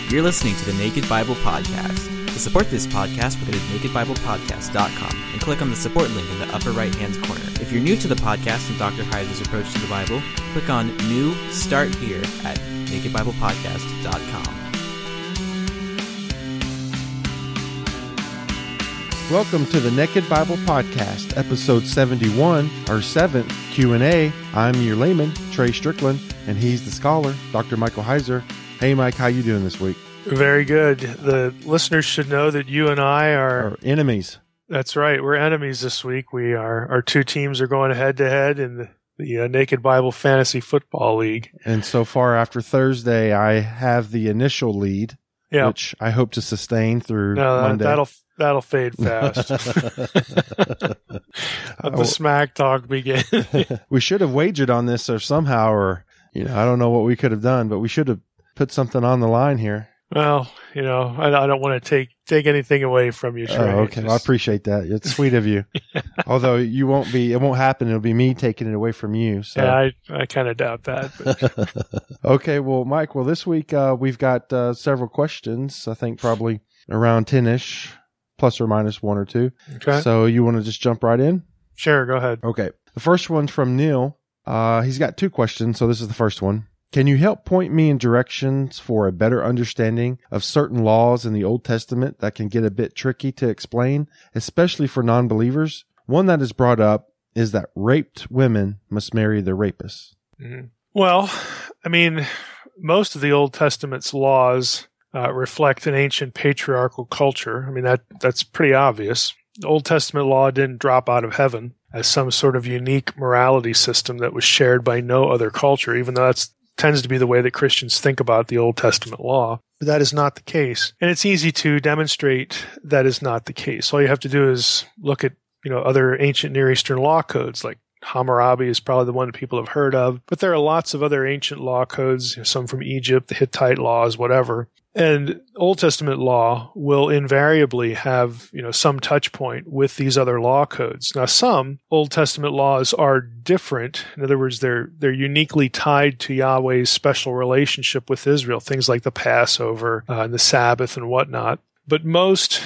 You're listening to the Naked Bible Podcast. To support this podcast, go to nakedbiblepodcast.com and click on the support link in the upper right-hand corner. If you're new to the podcast and Dr. Heiser's approach to the Bible, click on New Start Here at nakedbiblepodcast.com. Welcome to the Naked Bible Podcast, episode 71, our 7th Q&A. I'm your layman, Trey Strickland, and he's the scholar, Dr. Michael Heiser. Hey, Mike, how you doing this week? Very good. The listeners should know that you and I are enemies. That's right. We're enemies this week. Our two teams are going head-to-head in the Naked Bible Fantasy Football League. And so far after Thursday, I have the initial lead, which I hope to sustain through Monday. That'll fade fast. Let the smack talk begin. We should have wagered on this or somehow, or I don't know what we could have done, but we should have put something on the line here. Well, I don't want to take anything away from you, Trey. Oh, okay. Well, I appreciate that. It's sweet of you. Although it won't happen. It'll be me taking it away from you. So. Yeah, I kind of doubt that. But. Okay. Well, Mike, this week we've got several questions. I think probably around 10-ish. Plus or minus one or two. Okay. So you want to just jump right in? Sure, go ahead. Okay. The first one's from Neil. He's got two questions, so this is the first one. Can you help point me in directions for a better understanding of certain laws in the Old Testament that can get a bit tricky to explain, especially for non-believers? One that is brought up is that raped women must marry their rapists. Mm-hmm. Well, most of the Old Testament's laws reflect an ancient patriarchal culture. That's pretty obvious. The Old Testament law didn't drop out of heaven as some sort of unique morality system that was shared by no other culture, even though that tends to be the way that Christians think about the Old Testament law. But that is not the case. And it's easy to demonstrate that is not the case. All you have to do is look at, other ancient Near Eastern law codes, like Hammurabi is probably the one that people have heard of. But there are lots of other ancient law codes, some from Egypt, the Hittite laws, whatever. And Old Testament law will invariably have, some touch point with these other law codes. Now, some Old Testament laws are different. In other words, they're uniquely tied to Yahweh's special relationship with Israel, things like the Passover and the Sabbath and whatnot. But most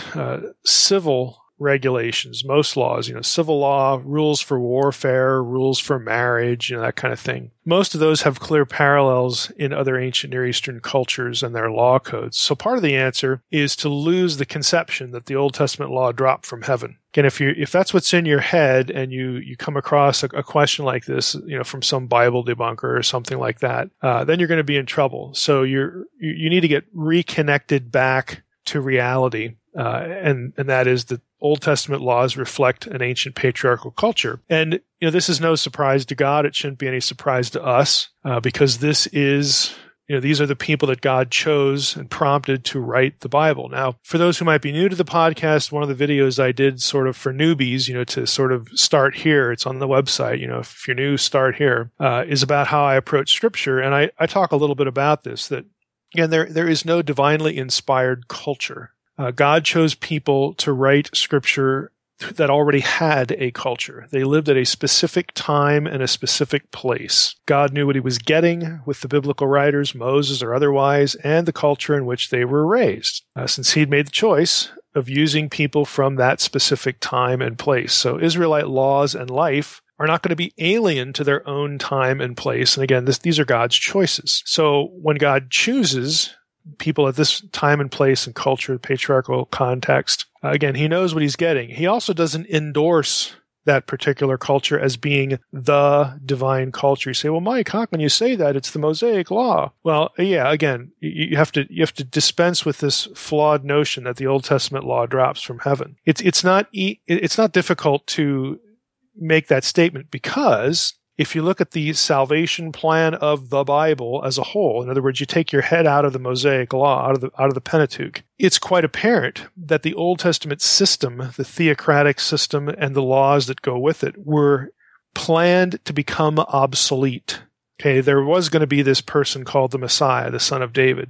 civil regulations, most laws, civil law, rules for warfare, rules for marriage, that kind of thing. Most of those have clear parallels in other ancient Near Eastern cultures and their law codes. So part of the answer is to lose the conception that the Old Testament law dropped from heaven. Again, if that's what's in your head and you come across a question like this, from some Bible debunker or something like that, then you're going to be in trouble. So you need to get reconnected back to reality. And that is that Old Testament laws reflect an ancient patriarchal culture. And, this is no surprise to God. It shouldn't be any surprise to us, because this is, these are the people that God chose and prompted to write the Bible. Now, for those who might be new to the podcast, one of the videos I did sort of for newbies, to sort of start here, it's on the website, if you're new, start here, is about how I approach Scripture. And I talk a little bit about this, that, again, there is no divinely inspired culture. God chose people to write Scripture that already had a culture. They lived at a specific time and a specific place. God knew what he was getting with the biblical writers, Moses or otherwise, and the culture in which they were raised, since he'd made the choice of using people from that specific time and place. So Israelite laws and life are not going to be alien to their own time and place. And again, these are God's choices. So when God chooses people at this time and place and culture, patriarchal context, again, he knows what he's getting. He also doesn't endorse that particular culture as being the divine culture. You say, well, Mike, how can you say that? It's the Mosaic Law. Well, yeah, again, you have to dispense with this flawed notion that the Old Testament law drops from heaven. It's not difficult to make that statement, because if you look at the salvation plan of the Bible as a whole, in other words, you take your head out of the Mosaic Law, out of the Pentateuch, it's quite apparent that the Old Testament system, the theocratic system, and the laws that go with it were planned to become obsolete. Okay, there was going to be this person called the Messiah, the son of David.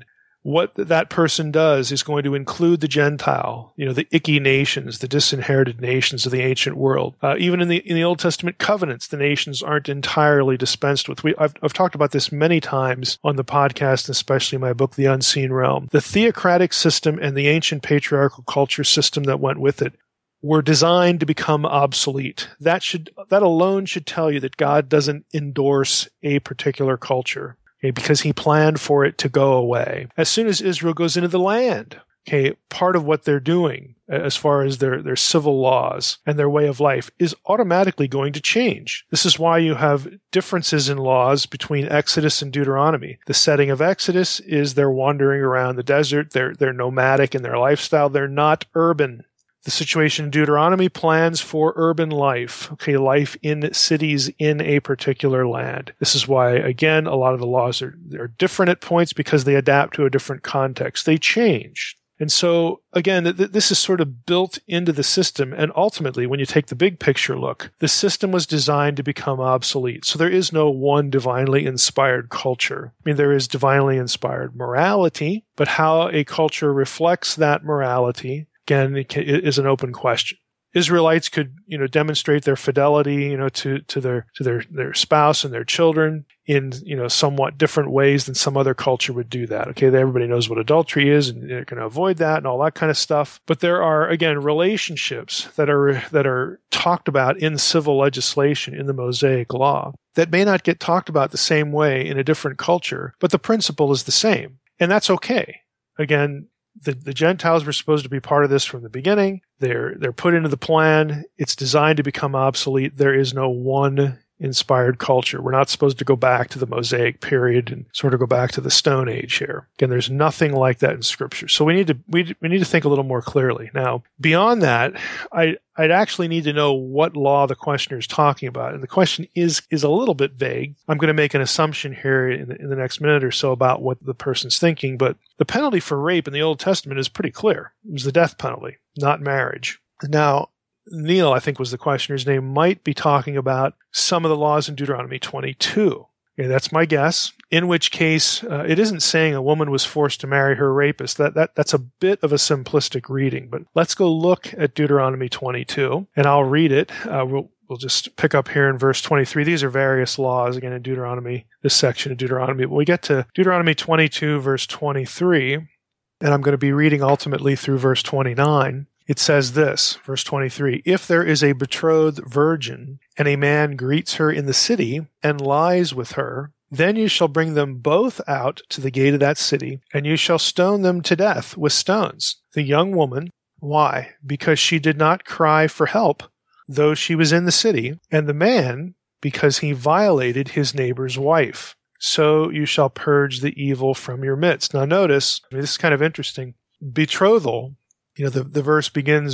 what that person does is going to include the Gentile, the icky nations, the disinherited nations of the ancient world. Even in the Old Testament covenants, the nations aren't entirely dispensed with. I've talked about this many times on the podcast, especially in my book, The Unseen Realm. The theocratic system and the ancient patriarchal culture system that went with it were designed to become obsolete. That alone should tell you that God doesn't endorse a particular culture. Because he planned for it to go away. As soon as Israel goes into the land, part of what they're doing as far as their civil laws and their way of life is automatically going to change. This is why you have differences in laws between Exodus and Deuteronomy. The setting of Exodus is they're wandering around the desert, they're nomadic in their lifestyle, they're not urban. The situation in Deuteronomy plans for urban life, life in cities in a particular land. This is why, again, a lot of the laws are different at points because they adapt to a different context. They change. And so, again, this is sort of built into the system. And ultimately, when you take the big picture look, the system was designed to become obsolete. So there is no one divinely inspired culture. I mean, there is divinely inspired morality, but how a culture reflects that morality, again, it is an open question. Israelites could, demonstrate their fidelity, to their spouse and their children in, somewhat different ways than some other culture would do that. Everybody knows what adultery is, and they're going to avoid that and all that kind of stuff. But there are, again, relationships that are talked about in civil legislation in the Mosaic Law that may not get talked about the same way in a different culture, but the principle is the same, and that's okay. Again, the Gentiles were supposed to be part of this from the beginning. They're put into the plan. It's designed to become obsolete. There is no one inspired culture. We're not supposed to go back to the Mosaic period and sort of go back to the Stone Age here. Again, there's nothing like that in Scripture. So we need to think a little more clearly. Now, beyond that, I'd actually need to know what law the questioner is talking about. And the question is a little bit vague. I'm going to make an assumption here in the next minute or so about what the person's thinking. But the penalty for rape in the Old Testament is pretty clear. It was the death penalty, not marriage. Now, Neil, I think was the questioner's name, might be talking about some of the laws in Deuteronomy 22. That's my guess. In which case, it isn't saying a woman was forced to marry her rapist. That's a bit of a simplistic reading. But let's go look at Deuteronomy 22, and I'll read it. We'll just pick up here in verse 23. These are various laws, again, in Deuteronomy, this section of Deuteronomy. But we get to Deuteronomy 22, verse 23, and I'm going to be reading ultimately through verse 29. It says this, verse 23, "If there is a betrothed virgin, and a man greets her in the city, and lies with her, then you shall bring them both out to the gate of that city, and you shall stone them to death with stones. The young woman, why? Because she did not cry for help, though she was in the city, and the man, because he violated his neighbor's wife. So you shall purge the evil from your midst." Now notice, this is kind of interesting, betrothal, verse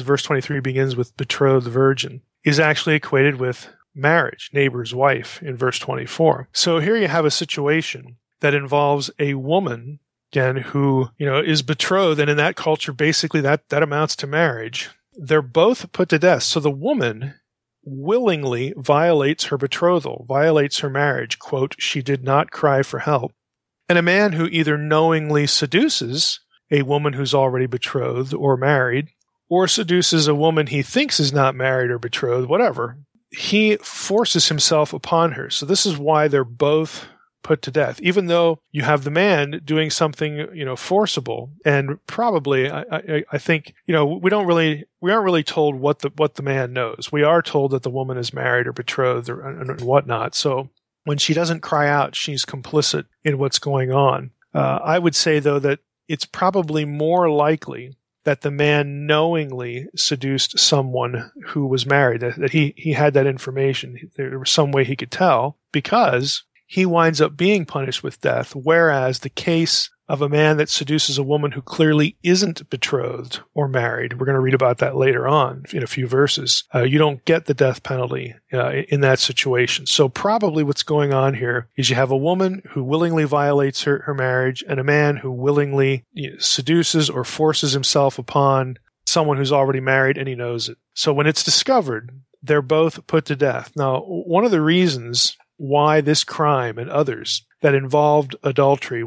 23 begins with betrothed virgin, is actually equated with marriage, neighbor's wife, in verse 24. So here you have a situation that involves a woman, again, who, is betrothed, and in that culture, basically that amounts to marriage. They're both put to death. So the woman willingly violates her betrothal, violates her marriage, quote, "She did not cry for help." And a man who either knowingly seduces a woman who's already betrothed or married, or seduces a woman he thinks is not married or betrothed, whatever, he forces himself upon her. So this is why they're both put to death, even though you have the man doing something, forcible. And probably, I think, we aren't really told what the man knows. We are told that the woman is married or betrothed and whatnot. So when she doesn't cry out, she's complicit in what's going on. I would say, though, that it's probably more likely that the man knowingly seduced someone who was married, that he had that information. There was some way he could tell, because he winds up being punished with death, whereas the case of a man that seduces a woman who clearly isn't betrothed or married, we're going to read about that later on in a few verses, you don't get the death penalty in that situation. So probably what's going on here is you have a woman who willingly violates her marriage, and a man who willingly seduces or forces himself upon someone who's already married, and he knows it. So when it's discovered, they're both put to death. Now, one of the reasons why this crime and others that involved adultery was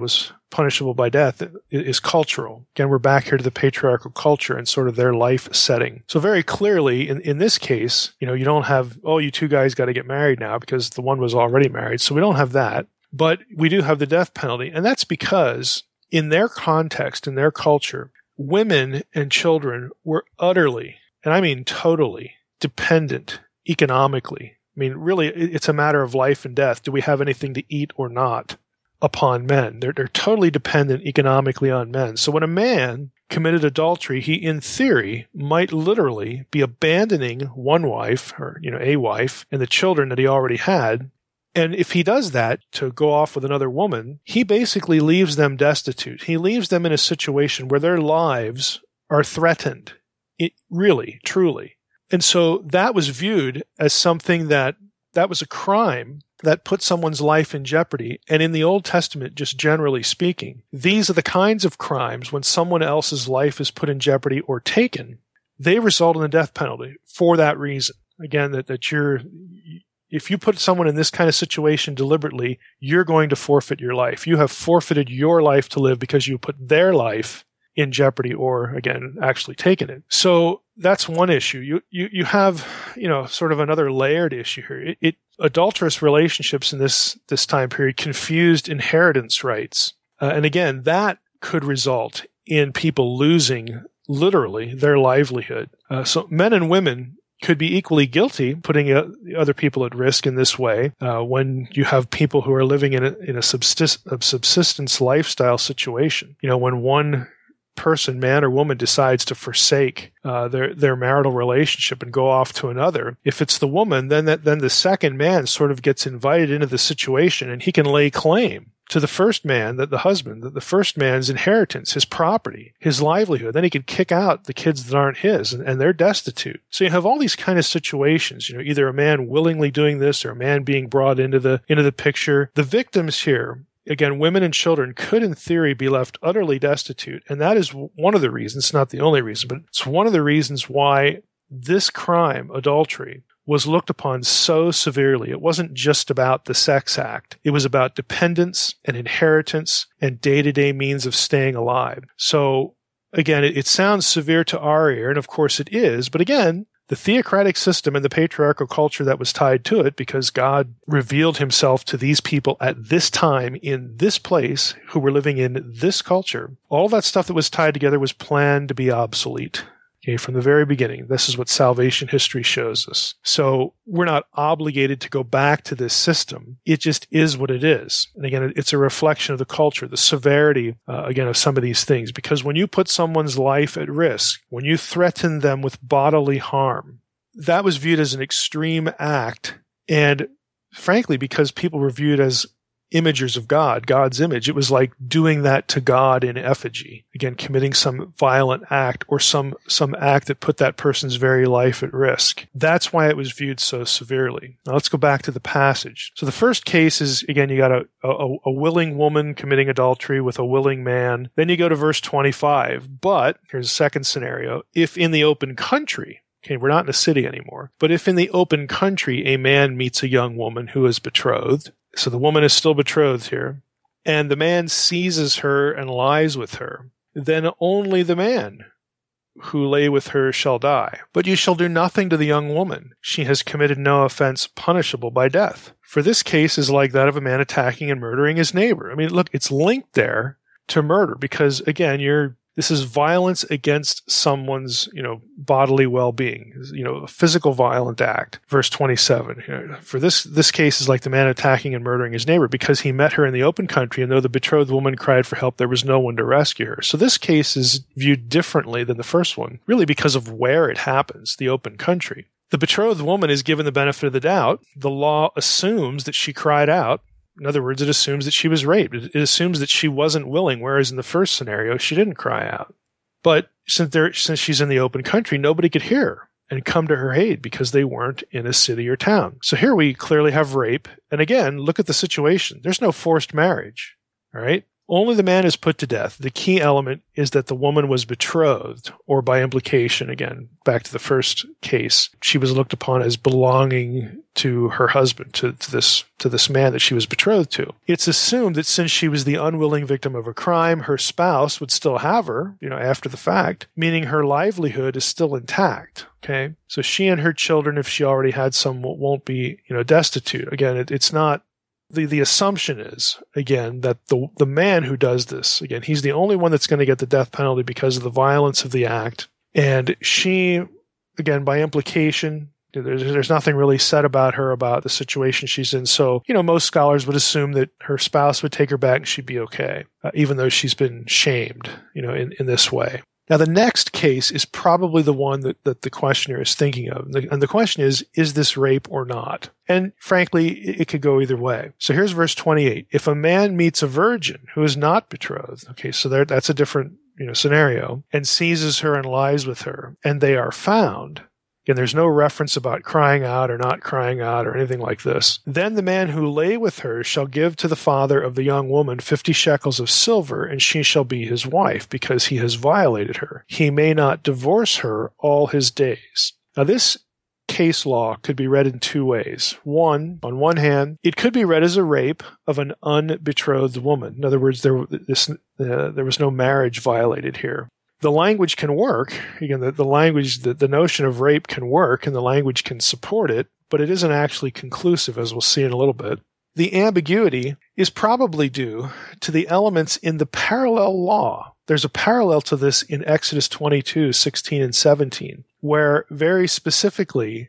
punishable by death is cultural. Again, we're back here to the patriarchal culture and sort of their life setting. So very clearly, in this case, you don't have, you two guys got to get married now because the one was already married. So we don't have that. But we do have the death penalty. And that's because in their context, in their culture, women and children were utterly, and I mean totally, dependent economically. I mean, really, it's a matter of life and death. Do we have anything to eat or not upon men? They're totally dependent economically on men. So when a man committed adultery, he, in theory, might literally be abandoning one wife, or, a wife, and the children that he already had. And if he does that to go off with another woman, he basically leaves them destitute. He leaves them in a situation where their lives are threatened. Really, truly. And so that was viewed as something that was a crime that put someone's life in jeopardy. And in the Old Testament, just generally speaking, these are the kinds of crimes when someone else's life is put in jeopardy or taken, they result in the death penalty for that reason. Again, if you put someone in this kind of situation deliberately, you're going to forfeit your life. You have forfeited your life to live because you put their life in jeopardy or, again, actually taken it. So that's one issue. You have, sort of another layered issue here. Adulterous relationships in this time period confused inheritance rights. And again, that could result in people losing, literally, their livelihood. So men and women could be equally guilty, putting other people at risk in this way. When you have people who are living in a subsistence lifestyle situation, when one person, man or woman, decides to forsake their marital relationship and go off to another, if it's the woman, then the second man sort of gets invited into the situation, and he can lay claim to the first man, the husband, the first man's inheritance, his property, his livelihood. Then he could kick out the kids that aren't his, and they're destitute. So you have all these kind of situations, either a man willingly doing this or a man being brought into the picture. The victims here, again, women and children, could in theory be left utterly destitute. And that is one of the reasons, not the only reason, but it's one of the reasons why this crime, adultery, was looked upon so severely. It wasn't just about the sex act. It was about dependence and inheritance and day-to-day means of staying alive. So again, it sounds severe to our ear, and of course it is, but again, the theocratic system and the patriarchal culture that was tied to it, because God revealed himself to these people at this time in this place who were living in this culture, all that stuff that was tied together was planned to be obsolete. Okay, from the very beginning. This is what salvation history shows us. So we're not obligated to go back to this system. It just is what it is. And again, it's a reflection of the culture, the severity, again, of some of these things. Because when you put someone's life at risk, when you threaten them with bodily harm, that was viewed as an extreme act. And frankly, because people were viewed as imagers of God, God's image, it was like doing that to God in effigy. Again, committing some violent act or some act that put that person's very life at risk. That's why it was viewed so severely. Now let's go back to the passage. So the first case is, again, you got a willing woman committing adultery with a willing man. Then you go to verse 25. But, here's a second scenario, if in the open country, okay, we're not in a city anymore, but if in the open country a man meets a young woman who is betrothed, so the woman is still betrothed here, and the man seizes her and lies with her, then only the man who lay with her shall die. But you shall do nothing to the young woman. She has committed no offense punishable by death. For this case is like that of a man attacking and murdering his neighbor. I mean, look, it's linked there to murder because, again, this is violence against someone's, bodily well-being, a physical violent act. Verse 27. For this case is like the man attacking and murdering his neighbor because he met her in the open country, and though the betrothed woman cried for help, there was no one to rescue her. So this case is viewed differently than the first one, really because of where it happens, the open country. The betrothed woman is given the benefit of the doubt. The law assumes that she cried out. In other words, it assumes that she was raped. It assumes that she wasn't willing, whereas in the first scenario, she didn't cry out. But since she's in the open country, nobody could hear her and come to her aid because they weren't in a city or town. So here we clearly have rape. And again, look at the situation. There's no forced marriage. All right? only the man is put to death. The key element is that the woman was betrothed, or by implication, again, back to the first case, she was looked upon as belonging to her husband, to this man that she was betrothed to. It's assumed that since she was the unwilling victim of a crime, her spouse would still have her, after the fact, meaning her livelihood is still intact. Okay, so she and her children, if she already had some, won't be, destitute. Again, it's not. The assumption is, again, that the man who does this, again, he's the only one that's going to get the death penalty because of the violence of the act. And she, again, by implication, there's nothing really said about her, about the situation she's in. So, most scholars would assume that her spouse would take her back and she'd be okay, even though she's been shamed, in this way. Now, the next case is probably the one that the questioner is thinking of. And the question is this rape or not? And frankly, it could go either way. So here's verse 28. If a man meets a virgin who is not betrothed, okay, so that's a different scenario, and seizes her and lies with her, and they are found, again, there's no reference about crying out or not crying out or anything like this. Then the man who lay with her shall give to the father of the young woman 50 shekels of silver, and she shall be his wife, because he has violated her. He may not divorce her all his days. Now, this case law could be read in two ways. One, on one hand, it could be read as a rape of an unbetrothed woman. In other words, there was no marriage violated here. The language can work. Again, the language, the notion of rape can work, and the language can support it, but it isn't actually conclusive, as we'll see in a little bit. The ambiguity is probably due to the elements in the parallel law. There's a parallel to this in Exodus 22, 16 and 17, where very specifically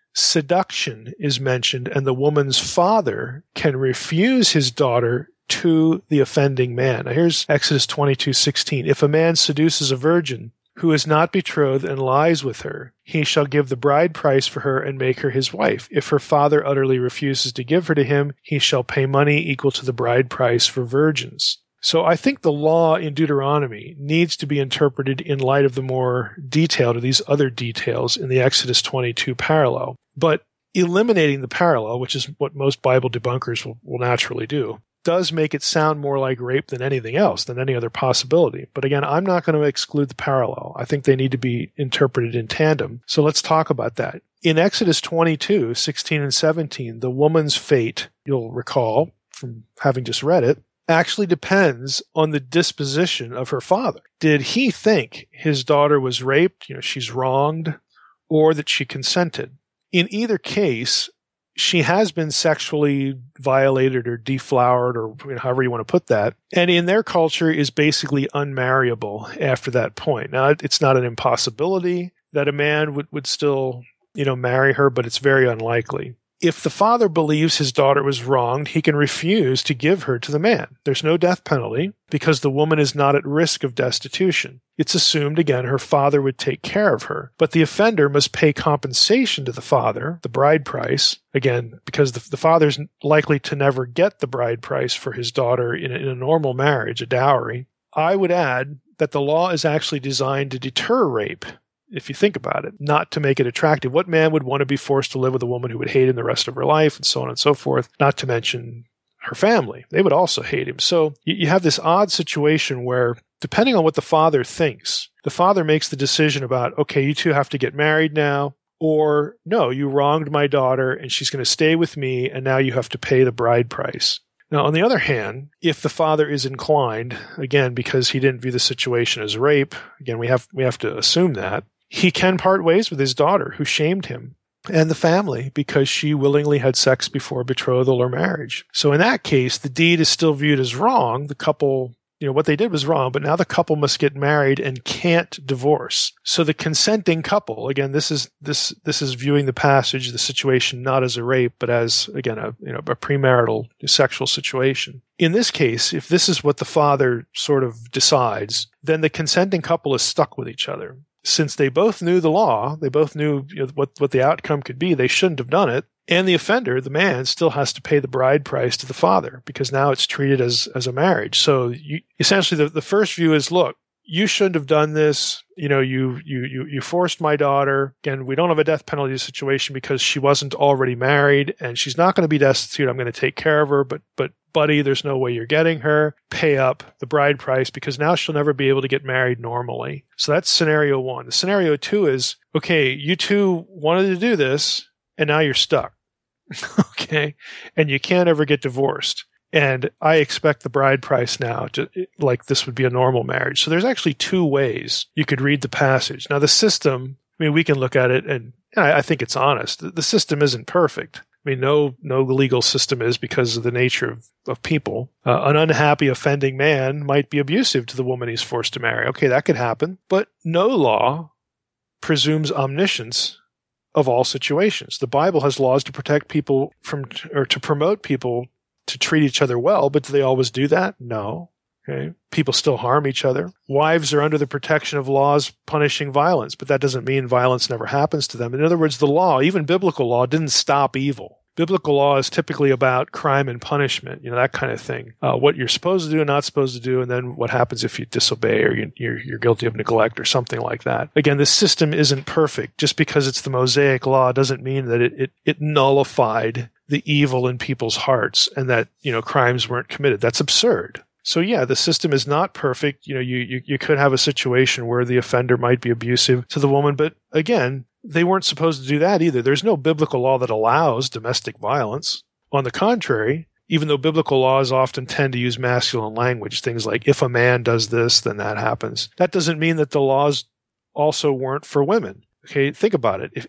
seduction is mentioned, and the woman's father can refuse his daughter to the offending man. Now here's Exodus 22:16. If a man seduces a virgin who is not betrothed and lies with her, he shall give the bride price for her and make her his wife. If her father utterly refuses to give her to him, he shall pay money equal to the bride price for virgins. So I think the law in Deuteronomy needs to be interpreted in light of the more detailed, or these other details in the Exodus 22 parallel. But eliminating the parallel, which is what most Bible debunkers will naturally do, does make it sound more like rape than anything else, than any other possibility. But again, I'm not going to exclude the parallel. I think they need to be interpreted in tandem. So let's talk about that. In Exodus 22, 16 and 17, the woman's fate, you'll recall from having just read it, actually depends on the disposition of her father. Did he think his daughter was raped, she's wronged, or that she consented? In either case, she has been sexually violated or deflowered, or however you want to put that, and in their culture is basically unmarriable after that point. Now, it's not an impossibility that a man would still, marry her, but it's very unlikely. If the father believes his daughter was wronged, he can refuse to give her to the man. There's no death penalty because the woman is not at risk of destitution. It's assumed, again, her father would take care of her. But the offender must pay compensation to the father, the bride price, again, because the father's likely to never get the bride price for his daughter in a normal marriage, a dowry. I would add that the law is actually designed to deter rape, if you think about it, not to make it attractive. What man would want to be forced to live with a woman who would hate him the rest of her life, and so on and so forth, not to mention her family. They would also hate him. So you have this odd situation where, depending on what the father thinks, the father makes the decision about, okay, you two have to get married now, or no, you wronged my daughter and she's going to stay with me, and now you have to pay the bride price. Now, on the other hand, if the father is inclined, again, because he didn't view the situation as rape, again, we have to assume that, he can part ways with his daughter, who shamed him, and the family because she willingly had sex before betrothal or marriage. So in that case, the deed is still viewed as wrong. The couple, what they did was wrong, but now the couple must get married and can't divorce. So the consenting couple, again, this is viewing the passage, the situation, not as a rape, but as, again, a premarital sexual situation. In this case, if this is what the father sort of decides, then the consenting couple is stuck with each other. Since they both knew the law, they both knew what the outcome could be, they shouldn't have done it. And the offender, the man, still has to pay the bride price to the father, because now it's treated as a marriage. So essentially the first view is, look, you shouldn't have done this. You forced my daughter. Again, we don't have a death penalty situation because she wasn't already married and she's not going to be destitute. I'm going to take care of her. But buddy, there's no way you're getting her. Pay up the bride price because now she'll never be able to get married normally. So that's scenario one. The scenario two is, okay, you two wanted to do this and now you're stuck. Okay. And you can't ever get divorced. And I expect the bride price now to, like this would be a normal marriage. So there's actually two ways you could read the passage. Now the system, I mean, we can look at it and I think it's honest. The system isn't perfect. I mean, no legal system is because of the nature of people. An unhappy, offending man might be abusive to the woman he's forced to marry. Okay, that could happen. But no law presumes omniscience of all situations. The Bible has laws to protect people from, or to promote people to treat each other well, but do they always do that? No. Okay. People still harm each other. Wives are under the protection of laws punishing violence, but that doesn't mean violence never happens to them. In other words, the law, even biblical law, didn't stop evil. Biblical law is typically about crime and punishment, that kind of thing. What you're supposed to do and not supposed to do, and then what happens if you disobey or you're guilty of neglect or something like that. Again, this system isn't perfect. Just because it's the Mosaic law doesn't mean that it nullified the evil in people's hearts and that, crimes weren't committed. That's absurd. So yeah, the system is not perfect. You could have a situation where the offender might be abusive to the woman, but again, they weren't supposed to do that either. There's no biblical law that allows domestic violence. On the contrary, even though biblical laws often tend to use masculine language, things like if a man does this, then that happens. That doesn't mean that the laws also weren't for women. Okay, think about it.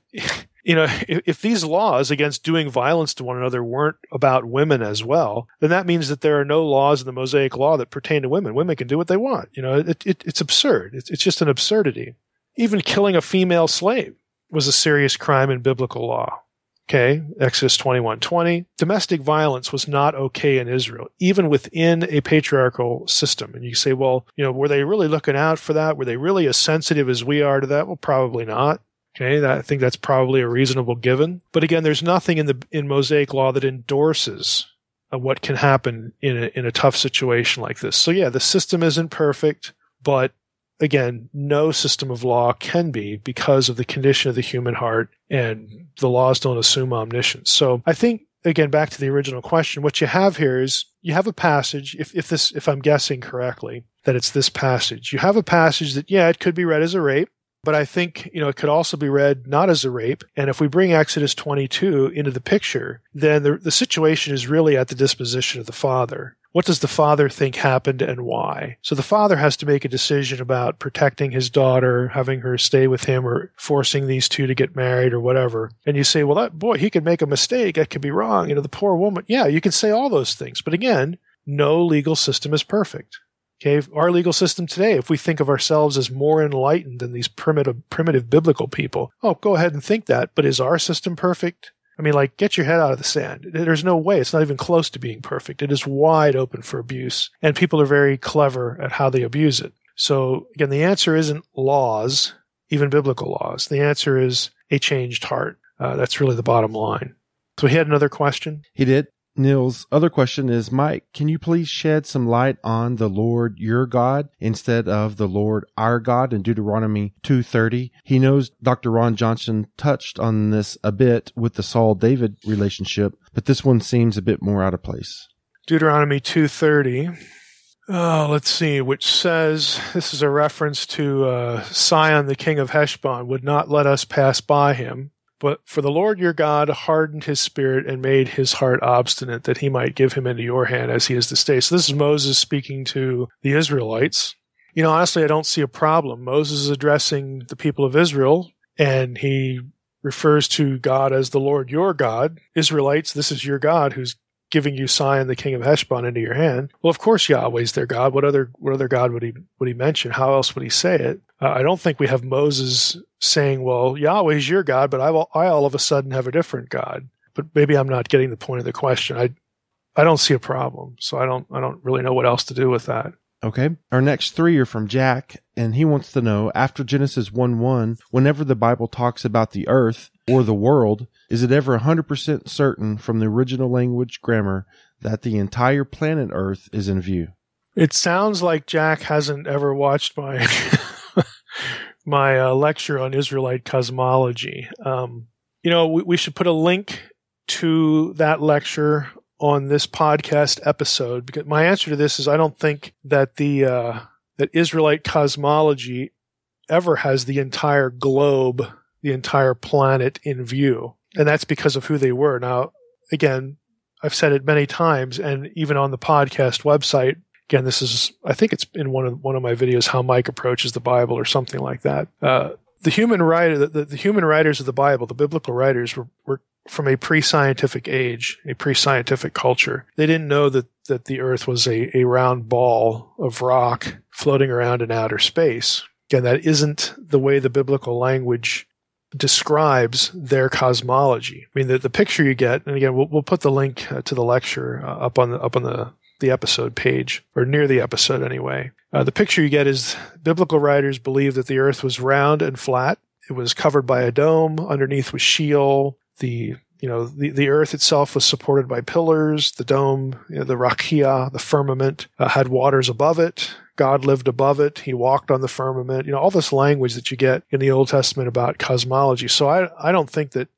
If these laws against doing violence to one another weren't about women as well, then that means that there are no laws in the Mosaic law that pertain to women. Women can do what they want. It's absurd. It's just an absurdity. Even killing a female slave was a serious crime in biblical law. Okay, Exodus 21:20. Domestic violence was not okay in Israel, even within a patriarchal system. And you say, well, were they really looking out for that? Were they really as sensitive as we are to that? Well, probably not. Okay, I think that's probably a reasonable given. But again, there's nothing in Mosaic law that endorses what can happen in a tough situation like this. So yeah, the system isn't perfect, but again, no system of law can be because of the condition of the human heart, and the laws don't assume omniscience. So I think, again, back to the original question, what you have here is you have a passage, if I'm guessing correctly, that it's this passage. You have a passage that, it could be read as a rape, but I think, it could also be read not as a rape. And if we bring Exodus 22 into the picture, then the situation is really at the disposition of the father. What does the father think happened and why? So the father has to make a decision about protecting his daughter, having her stay with him, or forcing these two to get married or whatever. And you say, well, he could make a mistake. That could be wrong. The poor woman. Yeah, you can say all those things. But again, no legal system is perfect. Okay, our legal system today, if we think of ourselves as more enlightened than these primitive biblical people, go ahead and think that. But is our system perfect? I mean, get your head out of the sand. There's no way. It's not even close to being perfect. It is wide open for abuse, and people are very clever at how they abuse it. So again, the answer isn't laws, even biblical laws. The answer is a changed heart. That's really the bottom line. So he had another question? He did. Neil's other question is, Mike, can you please shed some light on the Lord your God instead of the Lord our God in Deuteronomy 2:30? He knows Dr. Ron Johnson touched on this a bit with the Saul-David relationship, but this one seems a bit more out of place. Deuteronomy 2:30. Let's see, which says, this is a reference to Sihon, the king of Heshbon, would not let us pass by him. But for the Lord your God hardened his spirit and made his heart obstinate, that he might give him into your hand as he is this day. So this is Moses speaking to the Israelites. Honestly, I don't see a problem. Moses is addressing the people of Israel, and he refers to God as the Lord your God. Israelites, this is your God who's giving you Sihon, the king of Heshbon, into your hand. Well, of course Yahweh's their God. What other God would he mention? How else would he say it? I don't think we have Moses saying, well, Yahweh's your God, but I all of a sudden have a different God. But maybe I'm not getting the point of the question. I don't see a problem, so I don't really know what else to do with that. Okay. Our next three are from Jack, and he wants to know, after Genesis 1:1, whenever the Bible talks about the earth or the world, is it ever 100% certain from the original language grammar that the entire planet Earth is in view? It sounds like Jack hasn't ever watched my my lecture on Israelite cosmology. We should put a link to that lecture on this podcast episode, because my answer to this is I don't think that that Israelite cosmology ever has the entire globe, the entire planet in view. And that's because of who they were. Now, again, I've said it many times, and even on the podcast website, again, this is, I think it's in one of my videos, How Mike Approaches the Bible or something like that. The human writers of the Bible, the biblical writers, were from a pre-scientific age, a pre-scientific culture. They didn't know that the earth was a round ball of rock floating around in outer space. Again, that isn't the way the biblical language describes their cosmology. I mean, the picture you get, and again, we'll put the link to the lecture up on the episode page, or near the episode anyway. The picture you get is biblical writers believe that the earth was round and flat. It was covered by a dome. Underneath was Sheol. The earth itself was supported by pillars. The dome, the rakia, the firmament, had waters above it. God lived above it. He walked on the firmament. All this language that you get in the Old Testament about cosmology. So I don't think that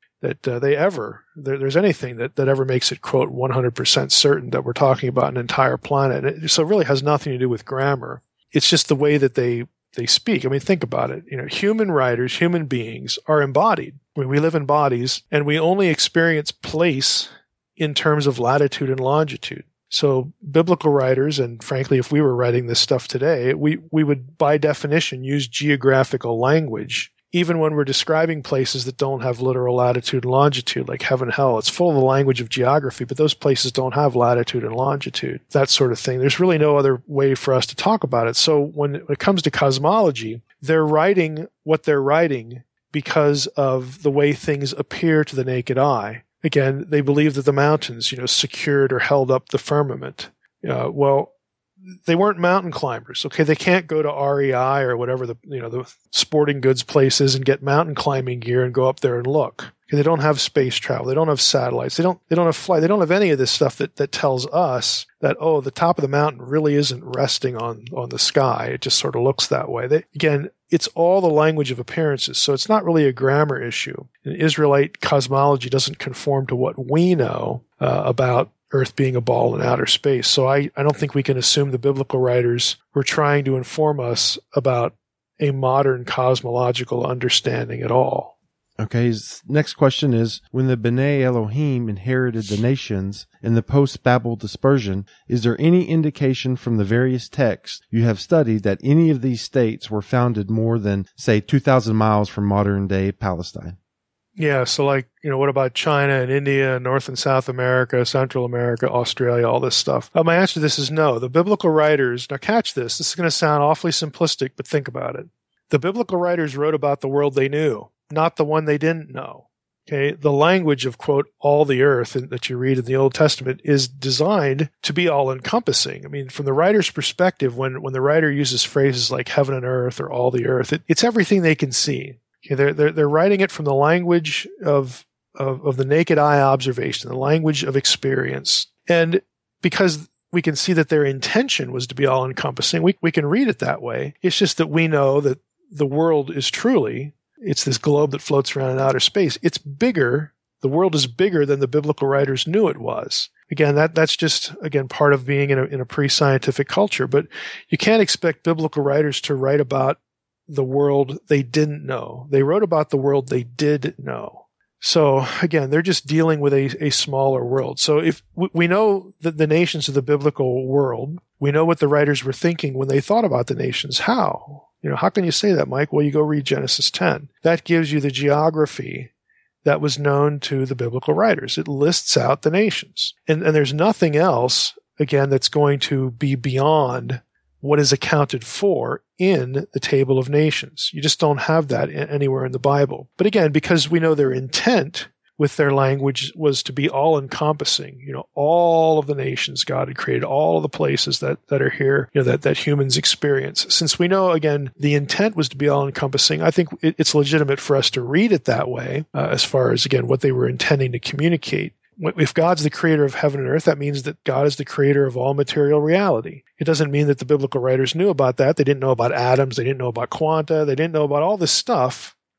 there's anything that ever makes it, quote, 100% certain that we're talking about an entire planet. So it really has nothing to do with grammar. It's just the way that they speak. I mean, think about it. Human writers, human beings are embodied. We live in bodies, and we only experience place in terms of latitude and longitude. So biblical writers, and frankly, if we were writing this stuff today, we would, by definition, use geographical language, even when we're describing places that don't have literal latitude and longitude, like heaven, hell. It's full of the language of geography, but those places don't have latitude and longitude, that sort of thing. There's really no other way for us to talk about it. So when it comes to cosmology, they're writing what they're writing because of the way things appear to the naked eye. Again, they believe that the mountains, secured or held up the firmament. Well, they weren't mountain climbers. Okay, they can't go to REI or whatever the sporting goods place is and get mountain climbing gear and go up there and look. Okay, they don't have space travel. They don't have satellites. They don't have flight. They don't have any of this stuff that tells us that, oh, the top of the mountain really isn't resting on the sky. It just sort of looks that way. Again, it's all the language of appearances. So it's not really a grammar issue. And Israelite cosmology doesn't conform to what we know about Earth being a ball in outer space. So I don't think we can assume the biblical writers were trying to inform us about a modern cosmological understanding at all. Okay, his next question is, when the B'nai Elohim inherited the nations in the post-Babel dispersion, is there any indication from the various texts you have studied that any of these states were founded more than, say, 2,000 miles from modern-day Palestine? Yeah, so what about China and India, North and South America, Central America, Australia, all this stuff? My answer to this is no. The biblical writers, now catch this is going to sound awfully simplistic, but think about it. The biblical writers wrote about the world they knew, not the one they didn't know. Okay, the language of, quote, all the earth that you read in the Old Testament is designed to be all-encompassing. I mean, from the writer's perspective, when the writer uses phrases like heaven and earth or all the earth, it's everything they can see. Okay, they're writing it from the language of the naked eye observation, the language of experience. And because we can see that their intention was to be all-encompassing, we can read it that way. It's just that we know that the world is truly, it's this globe that floats around in outer space. It's bigger. The world is bigger than the biblical writers knew it was. Again, that's just, part of being in a pre-scientific culture. But you can't expect biblical writers to write about the world they didn't know. They wrote about the world they did know. So again, they're just dealing with a smaller world. So if we know that the nations of the biblical world, we know what the writers were thinking when they thought about the nations. How? How can you say that, Mike? Well, you go read Genesis 10. That gives you the geography that was known to the biblical writers. It lists out the nations. And there's nothing else, again, that's going to be beyond what is accounted for in the table of nations. You just don't have that anywhere in the Bible. But again, because we know their intent with their language was to be all-encompassing, all of the nations God had created, all of the places that are here, that humans experience. Since we know, again, the intent was to be all-encompassing, I think it's legitimate for us to read it that way, as far as, again, what they were intending to communicate. If God's the creator of heaven and earth, that means that God is the creator of all material reality. It doesn't mean that the biblical writers knew about that. They didn't know about atoms. They didn't know about quanta. They didn't know about all this stuff.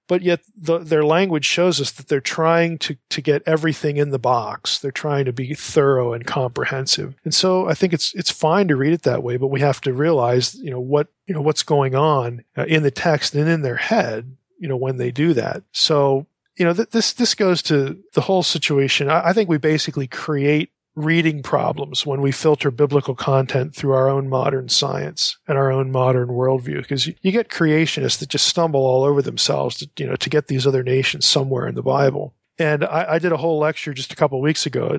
but yet their language shows us that they're trying to get everything in the box. They're trying to be thorough and comprehensive. And so I think it's fine to read it that way, but we have to realize, what's going on in the text and in their head, when they do that. So, this goes to the whole situation. I think we basically create reading problems when we filter biblical content through our own modern science and our own modern worldview, because you get creationists that just stumble all over themselves to get these other nations somewhere in the Bible. And I did a whole lecture just a couple of weeks ago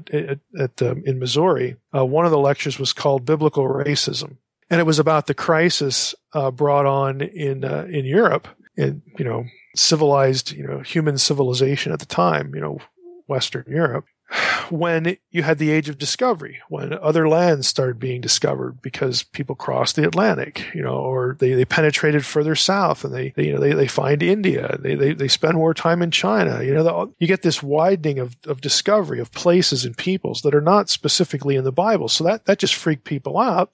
in Missouri. One of the lectures was called Biblical Racism, and it was about the crisis brought on in Europe, in civilized human civilization at the time, Western Europe, when you had the age of discovery, when other lands started being discovered because people crossed the Atlantic, or they penetrated further south, and they find India, they spend more time in China. You get this widening of discovery of places and peoples that are not specifically in the Bible. So that just freaked people out.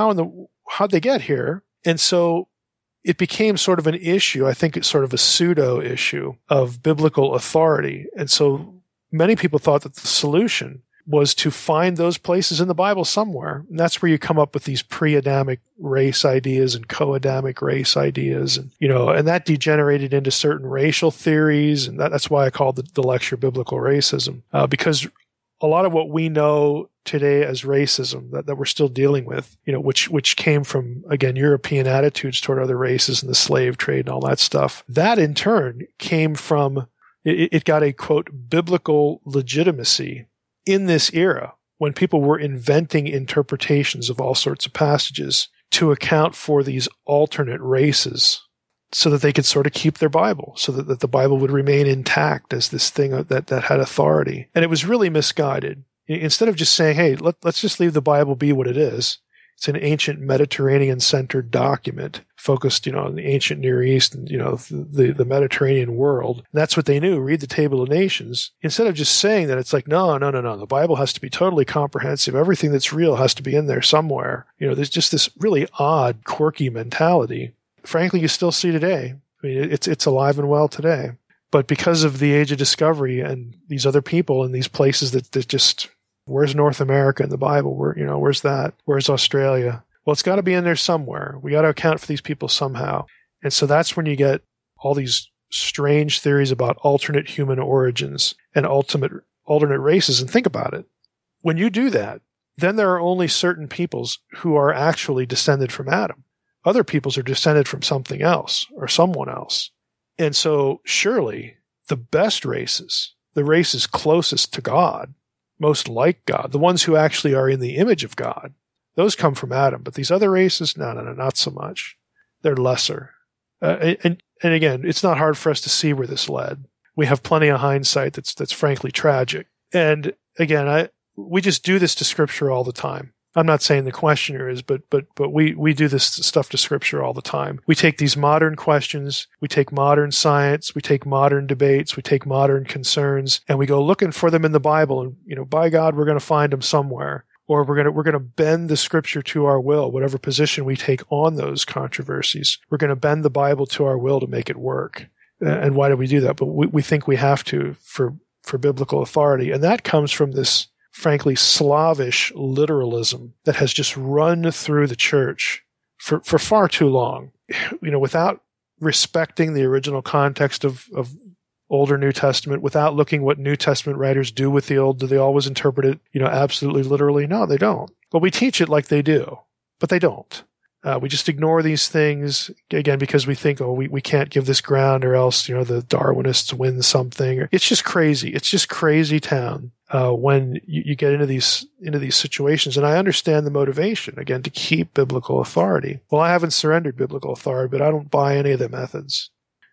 How'd they get here? And so it became sort of an issue. I think it's sort of a pseudo issue of biblical authority. And so many people thought that the solution was to find those places in the Bible somewhere. And that's where you come up with these pre-Adamic race ideas and co-Adamic race ideas. And that degenerated into certain racial theories. And that's why I called the lecture Biblical Racism, because a lot of what we know today as racism that we're still dealing with, which came from, again, European attitudes toward other races and the slave trade and all that stuff, that in turn came from it got a, quote, biblical legitimacy in this era when people were inventing interpretations of all sorts of passages to account for these alternate races so that they could sort of keep their Bible, so that the Bible would remain intact as this thing that had authority. And it was really misguided. Instead of just saying, hey, let's just leave the Bible be what it is. It's an ancient Mediterranean-centered document focused, on the ancient Near East and, the Mediterranean world. And that's what they knew. Read the Table of Nations. Instead of just saying that, it's like, no. The Bible has to be totally comprehensive. Everything that's real has to be in there somewhere. There's just this really odd, quirky mentality. Frankly, you still see today. I mean, it's alive and well today. But because of the age of discovery and these other people and these places that just... Where's North America in the Bible? Where's that? Where's Australia? Well, it's got to be in there somewhere. We got to account for these people somehow. And so that's when you get all these strange theories about alternate human origins and alternate races. And think about it. When you do that, then there are only certain peoples who are actually descended from Adam. Other peoples are descended from something else or someone else. And so surely the best races, the races closest to God, most like God, the ones who actually are in the image of God, those come from Adam. But these other races, no, not so much. They're lesser. And again, it's not hard for us to see where this led. We have plenty of hindsight that's frankly tragic. And again, we just do this to Scripture all the time. I'm not saying the questioner is, but we do this stuff to Scripture all the time. We take these modern questions, we take modern science, we take modern debates, we take modern concerns, and we go looking for them in the Bible. And by God, we're going to find them somewhere, or we're going to bend the Scripture to our will. Whatever position we take on those controversies, we're going to bend the Bible to our will to make it work. And why do we do that? But we think we have to for biblical authority, and that comes from this, frankly, Slavish literalism that has just run through the church for far too long, without respecting the original context of older New Testament, without looking what New Testament writers do with the old. Do they always interpret it, absolutely literally? No, they don't. But we teach it like they do, but they don't. We just ignore these things, again, because we think, we can't give this ground or else, the Darwinists win something. It's just crazy. It's just crazy town when you get into these situations. And I understand the motivation, again, to keep biblical authority. Well, I haven't surrendered biblical authority, but I don't buy any of the methods.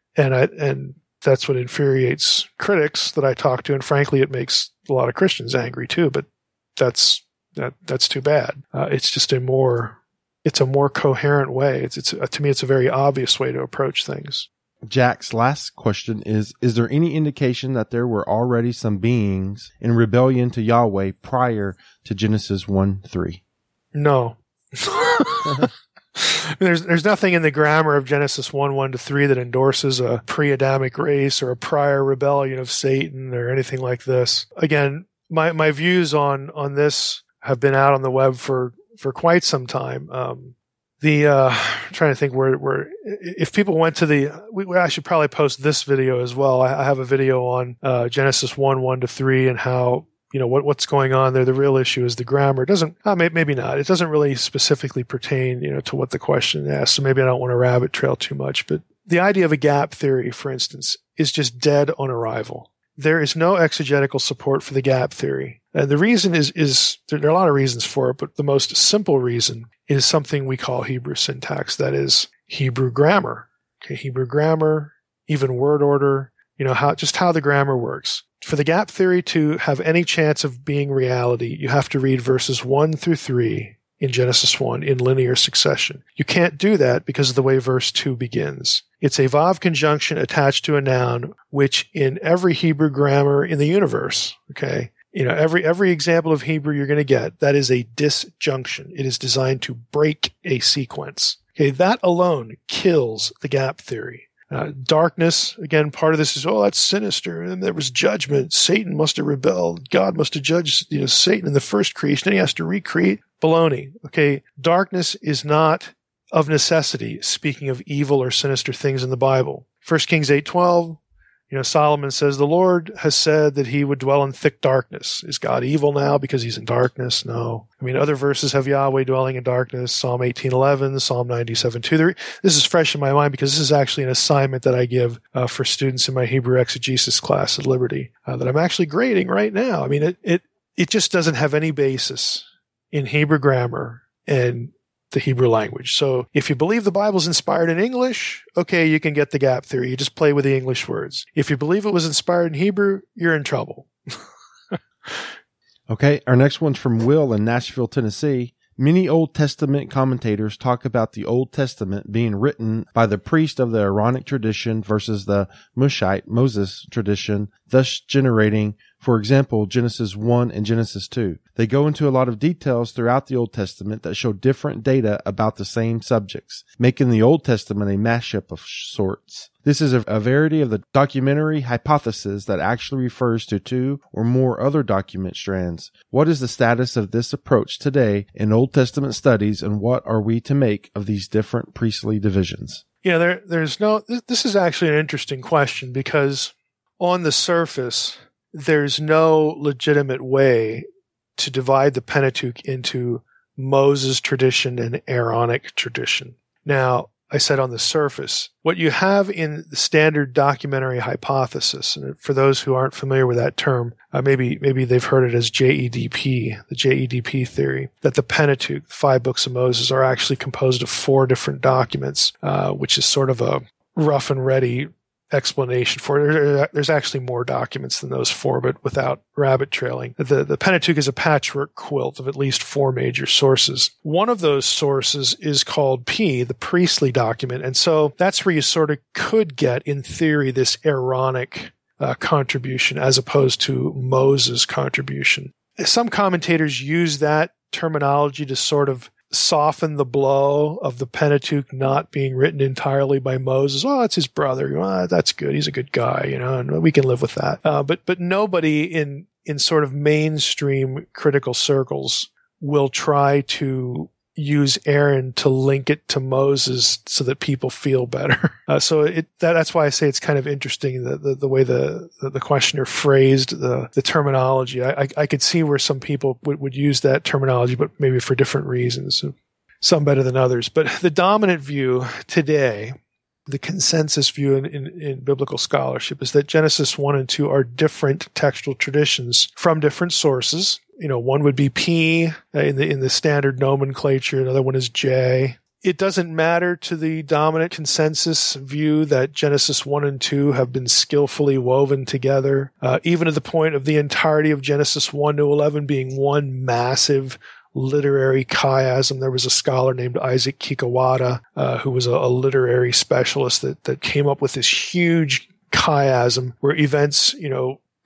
And that's what infuriates critics that I talk to. And frankly, it makes a lot of Christians angry too, but that's too bad. It's just a more coherent way. To me, it's a very obvious way to approach things. Jack's last question is there any indication that there were already some beings in rebellion to Yahweh prior to Genesis 1:3? No. There's nothing in the grammar of Genesis 1:1-3 that endorses a pre-Adamic race or a prior rebellion of Satan or anything like this. Again, my views on this have been out on the web for quite some time. I'm trying to think where if people went to I should probably post this video as well. I have a video on Genesis 1:1-3 and how, what's going on there. The real issue is the grammar. It doesn't, maybe not. It doesn't really specifically pertain, to what the question asks. So maybe I don't want to rabbit trail too much, but the idea of a gap theory, for instance, is just dead on arrival. There is no exegetical support for the gap theory. And the reason is there are a lot of reasons for it, but the most simple reason is something we call Hebrew syntax. That is Hebrew grammar. Okay, Hebrew grammar, even word order, how the grammar works. For the gap theory to have any chance of being reality, you have to read verses 1-3 in Genesis 1 in linear succession. You can't do that because of the way verse 2 begins. It's a vav conjunction attached to a noun, which in every Hebrew grammar in the universe, okay, every example of Hebrew you're going to get, that is a disjunction. It is designed to break a sequence. Okay, that alone kills the gap theory. Darkness, again, part of this is, that's sinister. And there was judgment. Satan must have rebelled. God must have judged, Satan in the first creation. Then he has to recreate. Baloney. Okay. Darkness is not of necessity speaking of evil or sinister things in the Bible. 1 Kings 8:12, Solomon says, the Lord has said that he would dwell in thick darkness. Is God evil now because he's in darkness? No. Other verses have Yahweh dwelling in darkness. Psalm 18:11, Psalm 97:2. This is fresh in my mind because this is actually an assignment that I give for students in my Hebrew exegesis class at Liberty that I'm actually grading right now. It just doesn't have any basis in Hebrew grammar and the Hebrew language. So if you believe the Bible's inspired in English, okay, you can get the gap theory. You just play with the English words. If you believe it was inspired in Hebrew, you're in trouble. Okay, our next one's from Will in Nashville, Tennessee. Many Old Testament commentators talk about the Old Testament being written by the priest of the Aaronic tradition versus the Mushite, Moses tradition, thus generating, for example, Genesis 1 and Genesis 2. They go into a lot of details throughout the Old Testament that show different data about the same subjects, making the Old Testament a mashup of sorts. This is a verity of the documentary hypothesis that actually refers to two or more other document strands. What is the status of this approach today in Old Testament studies, and what are we to make of these different priestly divisions? This is actually an interesting question because on the surface, there's no legitimate way to divide the Pentateuch into Moses tradition and Aaronic tradition. Now, I said on the surface. What you have in the standard documentary hypothesis, and for those who aren't familiar with that term, maybe they've heard it as JEDP, the JEDP theory, that the Pentateuch, the 5 books of Moses, are actually composed of 4 different documents, which is sort of a rough and ready explanation for it. There's actually more documents than those 4, but without rabbit trailing. The Pentateuch is a patchwork quilt of at least 4 major sources. One of those sources is called P, the priestly document, and so that's where you sort of could get, in theory, this Aaronic contribution as opposed to Moses' contribution. Some commentators use that terminology to sort of soften the blow of the Pentateuch not being written entirely by Moses. Oh, it's his brother. Oh, that's good. He's a good guy, and we can live with that. But nobody in sort of mainstream critical circles will try to use Aaron to link it to Moses so that people feel better. That's why I say it's kind of interesting the way the questioner phrased the terminology. I could see where some people would use that terminology, but maybe for different reasons. Some better than others. But the dominant view today, the consensus view in biblical scholarship, is that Genesis 1 and 2 are different textual traditions from different sources. One would be P in the standard nomenclature. Another one is J. It doesn't matter to the dominant consensus view that Genesis 1 and 2 have been skillfully woven together, even to the point of the entirety of Genesis 1 to 11 being one massive literary chiasm. There was a scholar named Isaac Kikuwata, who was a literary specialist that came up with this huge chiasm where events,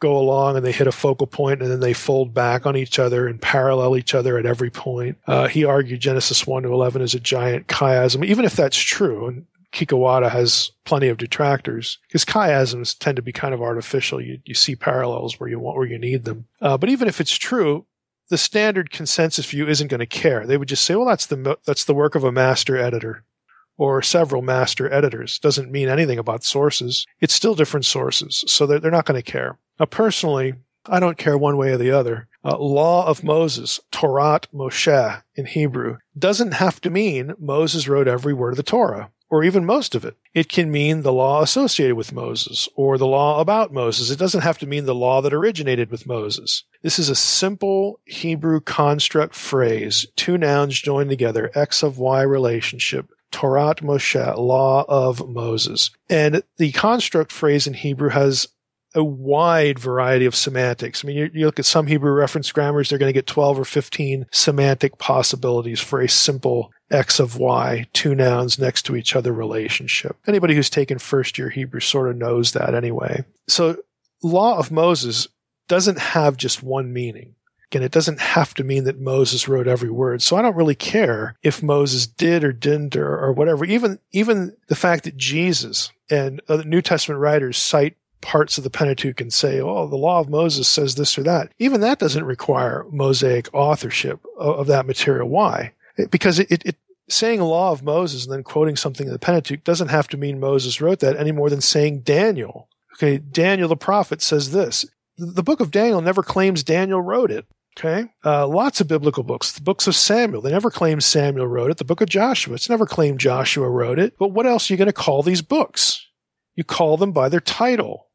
go along and they hit a focal point and then they fold back on each other and parallel each other at every point. He argued Genesis 1-11 is a giant chiasm, even if that's true. And Kikuwada has plenty of detractors because chiasms tend to be kind of artificial. You see parallels where you need them. But even if it's true, the standard consensus view isn't going to care. They would just say, well, that's the work of a master editor or several master editors. Doesn't mean anything about sources. It's still different sources, so they're not going to care. Now, personally, I don't care one way or the other. Law of Moses, Torat Moshe in Hebrew, doesn't have to mean Moses wrote every word of the Torah, or even most of it. It can mean the law associated with Moses, or the law about Moses. It doesn't have to mean the law that originated with Moses. This is a simple Hebrew construct phrase, two nouns joined together, X of Y relationship, Torat Moshe, law of Moses. And the construct phrase in Hebrew has a wide variety of semantics. I mean, you look at some Hebrew reference grammars, they're going to get 12 or 15 semantic possibilities for a simple X of Y, two nouns next to each other relationship. Anybody who's taken first year Hebrew sort of knows that anyway. So law of Moses doesn't have just one meaning. Again, it doesn't have to mean that Moses wrote every word. So I don't really care if Moses did or didn't or whatever. Even the fact that Jesus and other New Testament writers cite parts of the Pentateuch and say, oh, the law of Moses says this or that. Even that doesn't require Mosaic authorship of that material. Why? Because it saying law of Moses and then quoting something in the Pentateuch doesn't have to mean Moses wrote that any more than saying Daniel. Okay, Daniel the prophet says this. The book of Daniel never claims Daniel wrote it. Okay, lots of biblical books. The books of Samuel, they never claim Samuel wrote it. The book of Joshua, it's never claimed Joshua wrote it. But what else are you going to call these books? You call them by their title.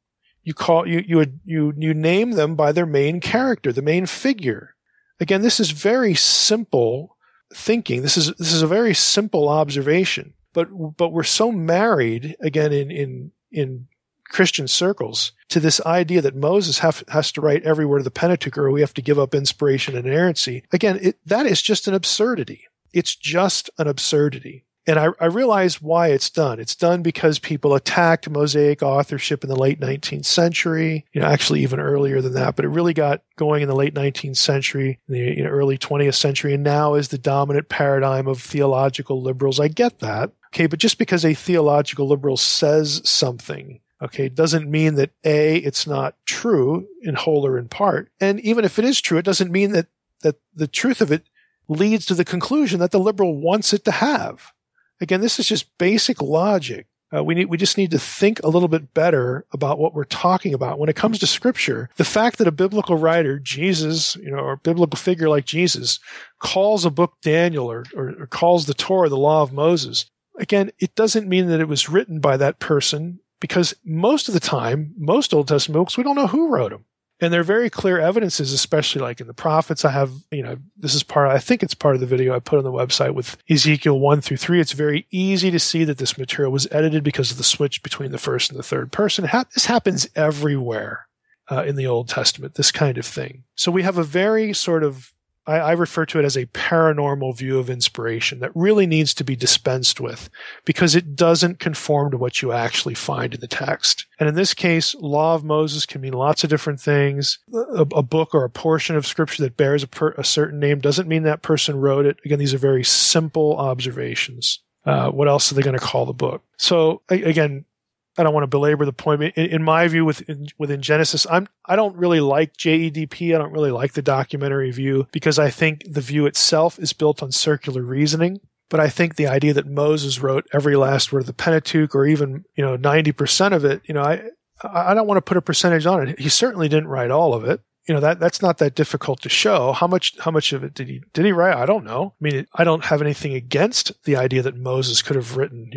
You name them by their main character, the main figure. Again, this is very simple thinking. This is a very simple observation. But we're so married again in Christian circles to this idea that Moses has to write every word of the Pentateuch or we have to give up inspiration and inerrancy. Again, that is just an absurdity. It's just an absurdity. And I realize why it's done. It's done because people attacked Mosaic authorship in the late 19th century, actually even earlier than that, but it really got going in the late 19th century, in the early 20th century, and now is the dominant paradigm of theological liberals. I get that. Okay, but just because a theological liberal says something, okay, doesn't mean that A, it's not true in whole or in part. And even if it is true, it doesn't mean that the truth of it leads to the conclusion that the liberal wants it to have. Again, this is just basic logic. We just need to think a little bit better about what we're talking about. When it comes to Scripture, the fact that a biblical writer, Jesus, or a biblical figure like Jesus, calls a book Daniel or calls the Torah the law of Moses, again, it doesn't mean that it was written by that person, because most of the time, most Old Testament books, we don't know who wrote them. And there are very clear evidences, especially like in the prophets. I have, this is I think it's part of the video I put on the website with Ezekiel 1-3. It's very easy to see that this material was edited because of the switch between the first and the third person. This happens everywhere in the Old Testament, this kind of thing. So we have a very sort of, I refer to it as a paranormal view of inspiration that really needs to be dispensed with because it doesn't conform to what you actually find in the text. And in this case, law of Moses can mean lots of different things. A book or a portion of Scripture that bears a certain name doesn't mean that person wrote it. Again, these are very simple observations. What else are they going to call the book? So again, I don't want to belabor the point. In my view, within Genesis, I don't really like JEDP. I don't really like the documentary view because I think the view itself is built on circular reasoning. But I think the idea that Moses wrote every last word of the Pentateuch, or even 90% of it, I don't want to put a percentage on it. He certainly didn't write all of it. That's not that difficult to show. How much of it did he write? I don't know. I mean, I don't have anything against the idea that Moses could have written,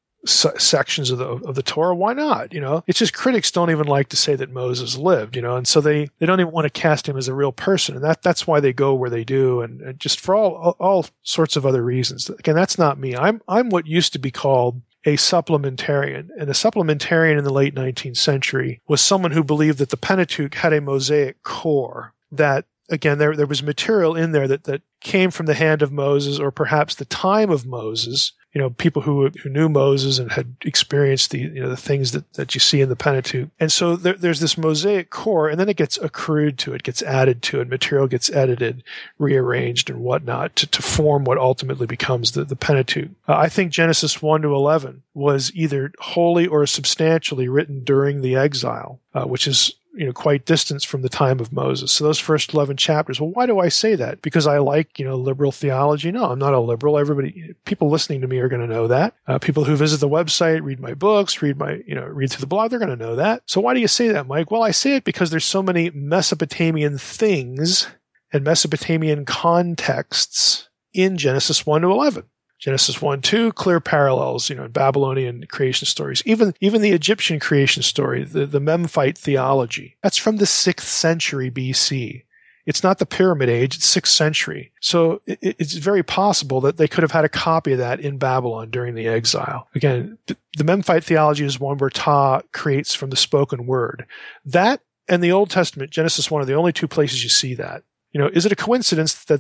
sections of the Torah. Why not? It's just critics don't even like to say that Moses lived, and so they don't even want to cast him as a real person. And that's why they go where they do. And just for all sorts of other reasons. Again, that's not me. I'm what used to be called a supplementarian. And a supplementarian in the late 19th century was someone who believed that the Pentateuch had a Mosaic core, that again, there was material in there that came from the hand of Moses or perhaps the time of Moses, people who knew Moses and had experienced the things that you see in the Pentateuch. And so there's this Mosaic core, and then it gets accrued to it, gets added to it, material gets edited, rearranged, and whatnot to form what ultimately becomes the Pentateuch. I think Genesis 1 to 11 was either wholly or substantially written during the exile, which is quite distant from the time of Moses. So those first 11 chapters. Well, why do I say that? Because I like, liberal theology? No, I'm not a liberal. People listening to me are going to know that. People who visit the website, read my books, read through the blog, they're going to know that. So why do you say that, Mike? Well, I say it because there's so many Mesopotamian things and Mesopotamian contexts in Genesis 1 to 11. Genesis 1-2, clear parallels, Babylonian creation stories. Even the Egyptian creation story, the Memphite theology, that's from the 6th century BC. It's not the Pyramid Age, it's 6th century. So it's very possible that they could have had a copy of that in Babylon during the exile. Again, the Memphite theology is one where Ptah creates from the spoken word. That and the Old Testament, Genesis 1, are the only two places you see that. Is it a coincidence that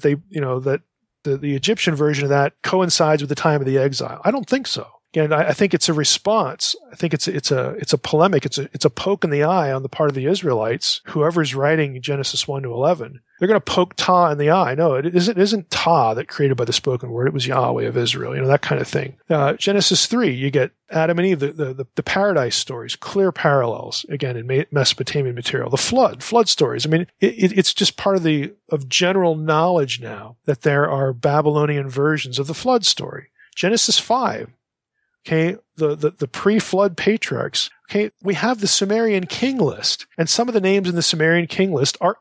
the Egyptian version of that coincides with the time of the exile? I don't think so. Again, I think it's a response. I think it's a polemic. It's a poke in the eye on the part of the Israelites. Whoever's writing Genesis 1 to 11, they're going to poke Ptah in the eye. No, it isn't Ptah that created by the spoken word. It was Yahweh of Israel. That kind of thing. Genesis 3, you get Adam and Eve, the paradise stories, clear parallels again in Mesopotamian material. The flood stories. I mean, it's just part of general knowledge now that there are Babylonian versions of the flood story. Genesis 5. Okay, the pre-flood patriarchs. Okay, we have the Sumerian king list, and some of the names in the Sumerian king list are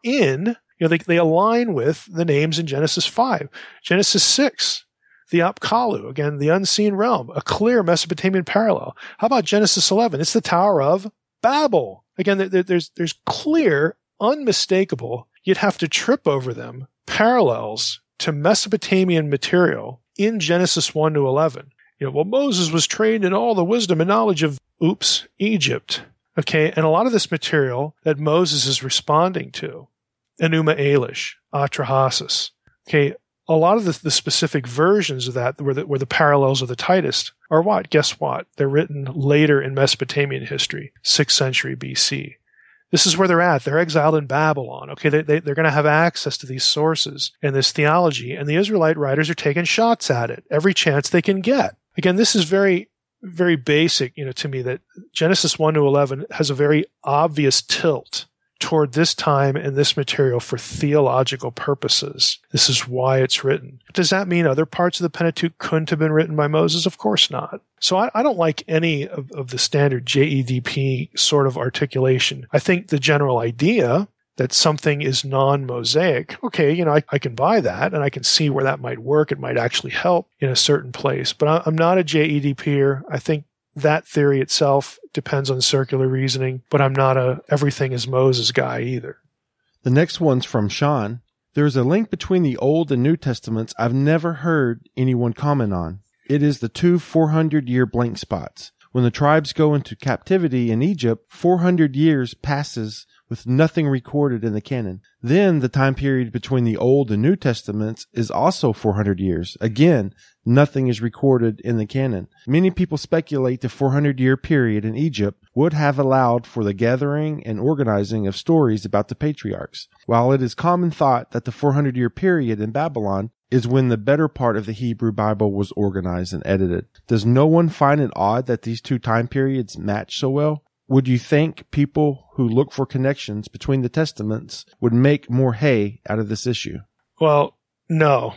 they align with the names in Genesis 5. Genesis 6, the Apkallu, again, the unseen realm, a clear Mesopotamian parallel. How about Genesis 11? It's the Tower of Babel. Again, there's clear, unmistakable, you'd have to trip over them, parallels to Mesopotamian material in Genesis 1 to 11. Moses was trained in all the wisdom and knowledge of, Egypt. Okay, and a lot of this material that Moses is responding to, Enuma Elish, Atrahasis. Okay, a lot of the specific versions of that where the parallels are the tightest are what? Guess what? They're written later in Mesopotamian history, 6th century BC. This is where they're at. They're exiled in Babylon. Okay, they're going to have access to these sources and this theology, and the Israelite writers are taking shots at it every chance they can get. Again, this is very, very basic, to me, that Genesis 1 to 11 has a very obvious tilt toward this time and this material for theological purposes. This is why it's written. Does that mean other parts of the Pentateuch couldn't have been written by Moses? Of course not. So I don't like any of the standard JEDP sort of articulation. I think the general idea that something is non-Mosaic, okay, I can buy that, and I can see where that might work. It might actually help in a certain place. But I'm not a JEDPer. I think that theory itself depends on circular reasoning, but I'm not a everything is Moses guy either. The next one's from Sean. There's a link between the Old and New Testaments I've never heard anyone comment on. It is the two 400-year blank spots. When the tribes go into captivity in Egypt, 400 years passes with nothing recorded in the canon. Then the time period between the Old and New Testaments is also 400 years. Again, nothing is recorded in the canon. Many people speculate the 400-year period in Egypt would have allowed for the gathering and organizing of stories about the patriarchs, while it is common thought that the 400-year period in Babylon is when the better part of the Hebrew Bible was organized and edited. Does no one find it odd that these two time periods match so well? Would you think people who look for connections between the testaments would make more hay out of this issue? Well, no.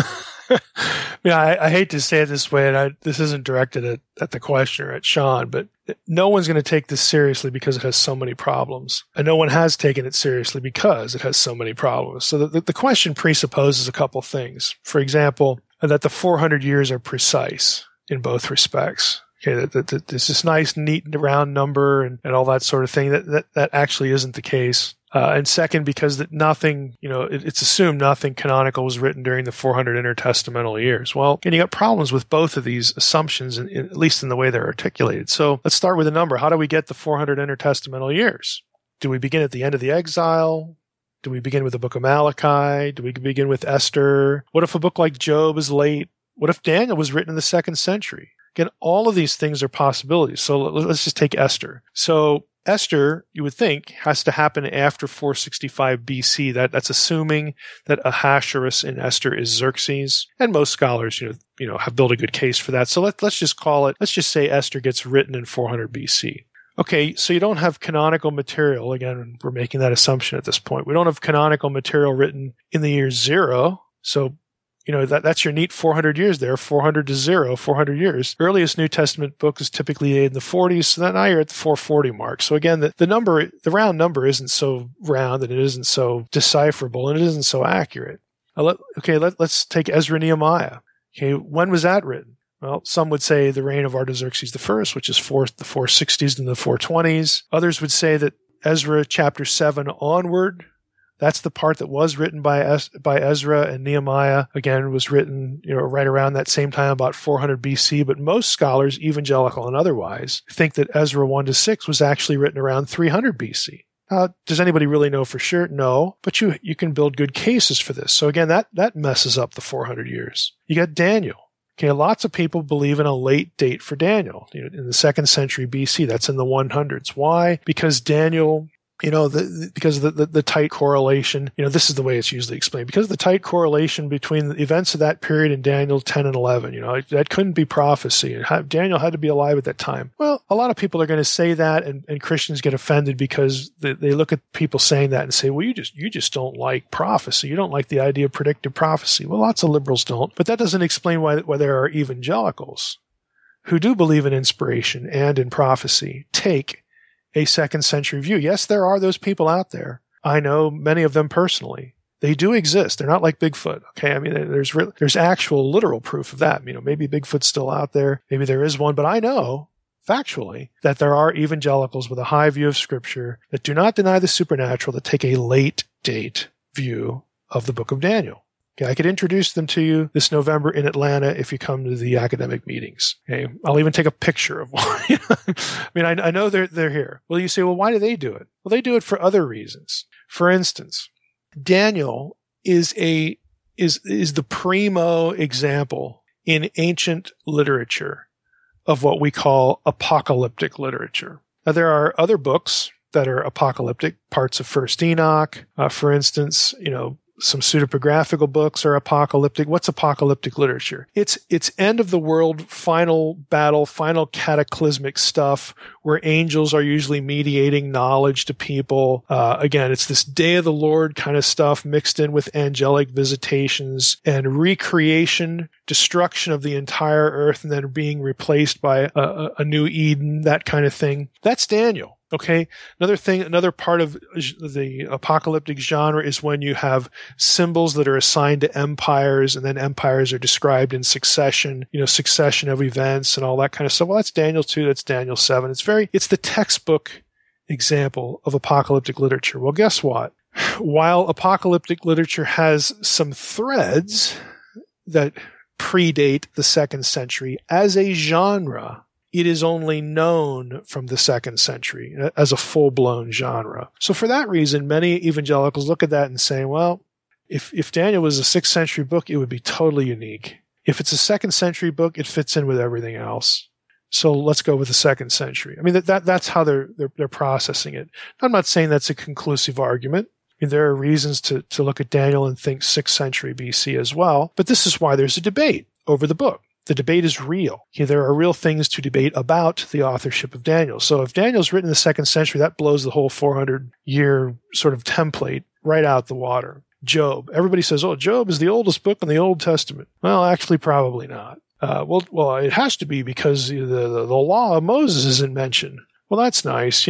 I hate to say it this way, and this isn't directed at the questioner, at Sean, but no one's going to take this seriously because it has so many problems. And no one has taken it seriously because it has so many problems. So the question presupposes a couple things. For example, that the 400 years are precise in both respects. Okay, that there's this nice, neat, round number and all that sort of thing. That actually isn't the case. And second, because that nothing, it's assumed nothing canonical was written during the 400 intertestamental years. Well, and you got problems with both of these assumptions, at least in the way they're articulated. So let's start with a number. How do we get the 400 intertestamental years? Do we begin at the end of the exile? Do we begin with the book of Malachi? Do we begin with Esther? What if a book like Job is late? What if Daniel was written in the 2nd century? Again, all of these things are possibilities. So let's just take Esther. So Esther, you would think, has to happen after 465 BC. That's assuming that Ahasuerus in Esther is Xerxes, and most scholars, have built a good case for that. So let's just say Esther gets written in 400 BC. Okay, so you don't have canonical material. Again, we're making that assumption at this point. We don't have canonical material written in the year 0. So that's your neat 400 years there, 400 to 0, 400 years. Earliest New Testament book is typically in the 40s, so now you're at the 440 mark. So again, the round number isn't so round, and it isn't so decipherable, and it isn't so accurate. Let's take Ezra and Nehemiah. Okay, when was that written? Well, some would say the reign of Artaxerxes I, which is the 460s and the 420s. Others would say that Ezra chapter 7 onward, that's the part that was written by Ezra, and Nehemiah, again, was written, right around that same time, about 400 BC. But most scholars, evangelical and otherwise, think that Ezra 1 to 6 was actually written around 300 BC. Does anybody really know for sure? No, but you can build good cases for this. So again, that messes up the 400 years. You got Daniel. Okay, lots of people believe in a late date for Daniel, in the 2nd century BC. That's in the 100s. Why? Because Daniel, because of the tight correlation, this is the way it's usually explained, because of the tight correlation between the events of that period in Daniel 10 and 11, that couldn't be prophecy. Daniel had to be alive at that time. Well, a lot of people are going to say that, and Christians get offended because they look at people saying that and say, well, you just don't like prophecy. You don't like the idea of predictive prophecy. Well, lots of liberals don't, but that doesn't explain why there are evangelicals who do believe in inspiration and in prophecy take a 2nd century view. Yes, there are those people out there. I know many of them personally. They do exist. They're not like Bigfoot. Okay. I mean, there's actual literal proof of that. Maybe Bigfoot's still out there. Maybe there is one, but I know factually that there are evangelicals with a high view of Scripture that do not deny the supernatural, that take a late date view of the book of Daniel. Okay, I could introduce them to you this November in Atlanta if you come to the academic meetings. Okay, I'll even take a picture of one. I know they're here. Well, you say, well, why do they do it? Well, they do it for other reasons. For instance, Daniel is the primo example in ancient literature of what we call apocalyptic literature. Now, there are other books that are apocalyptic, parts of First Enoch, for instance, some pseudepigraphical books are apocalyptic. What's apocalyptic literature? It's end of the world, final battle, final cataclysmic stuff where angels are usually mediating knowledge to people. Again, it's this day of the Lord kind of stuff mixed in with angelic visitations and recreation, destruction of the entire earth, and then being replaced by a new Eden, that kind of thing. That's Daniel. Okay. Another part of the apocalyptic genre is when you have symbols that are assigned to empires, and then empires are described in succession of events and all that kind of stuff. Well, that's Daniel 2. That's Daniel 7. It's the textbook example of apocalyptic literature. Well, guess what? While apocalyptic literature has some threads that predate the 2nd century as a genre, it is only known from the 2nd century as a full-blown genre. So for that reason, many evangelicals look at that and say, well, if Daniel was a 6th century book, it would be totally unique. If it's a 2nd century book, it fits in with everything else. So let's go with the 2nd century. I mean, that's how they're processing it. I'm not saying that's a conclusive argument. I mean, there are reasons to look at Daniel and think 6th century BC as well, but this is why there's a debate over the book. The debate is real. Okay, there are real things to debate about the authorship of Daniel. So if Daniel's written in the 2nd century, that blows the whole 400-year sort of template right out the water. Job. Everybody says, oh, Job is the oldest book in the Old Testament. Well, actually, probably not. Well, it has to be because the law of Moses isn't mentioned. Well, that's nice.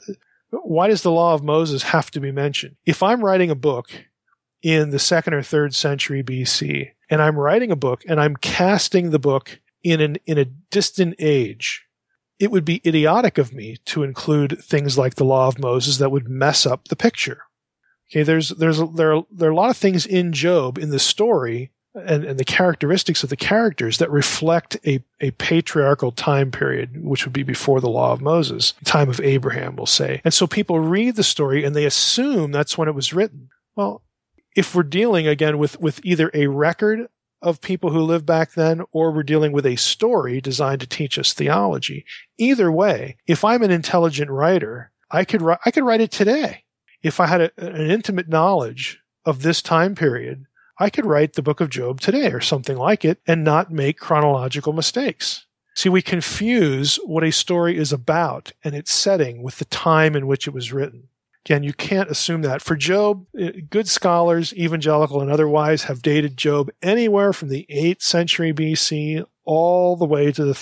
Why does the law of Moses have to be mentioned? If I'm writing a book in the 2nd or 3rd century BC, and I'm writing a book and I'm casting the book in a distant age, it would be idiotic of me to include things like the law of Moses that would mess up the picture. Okay, there are a lot of things in Job, in the story, and the characteristics of the characters that reflect a patriarchal time period, which would be before the law of Moses, the time of Abraham, we'll say. And so people read the story and they assume that's when it was written. Well, if we're dealing again with either a record of people who lived back then, or we're dealing with a story designed to teach us theology. Either way, if I'm an intelligent writer, I could write it today. If I had an intimate knowledge of this time period, I could write the book of Job today or something like it and not make chronological mistakes. See, we confuse what a story is about and its setting with the time in which it was written. Again, you can't assume that. For Job, good scholars, evangelical and otherwise, have dated Job anywhere from the 8th century BC all the way to the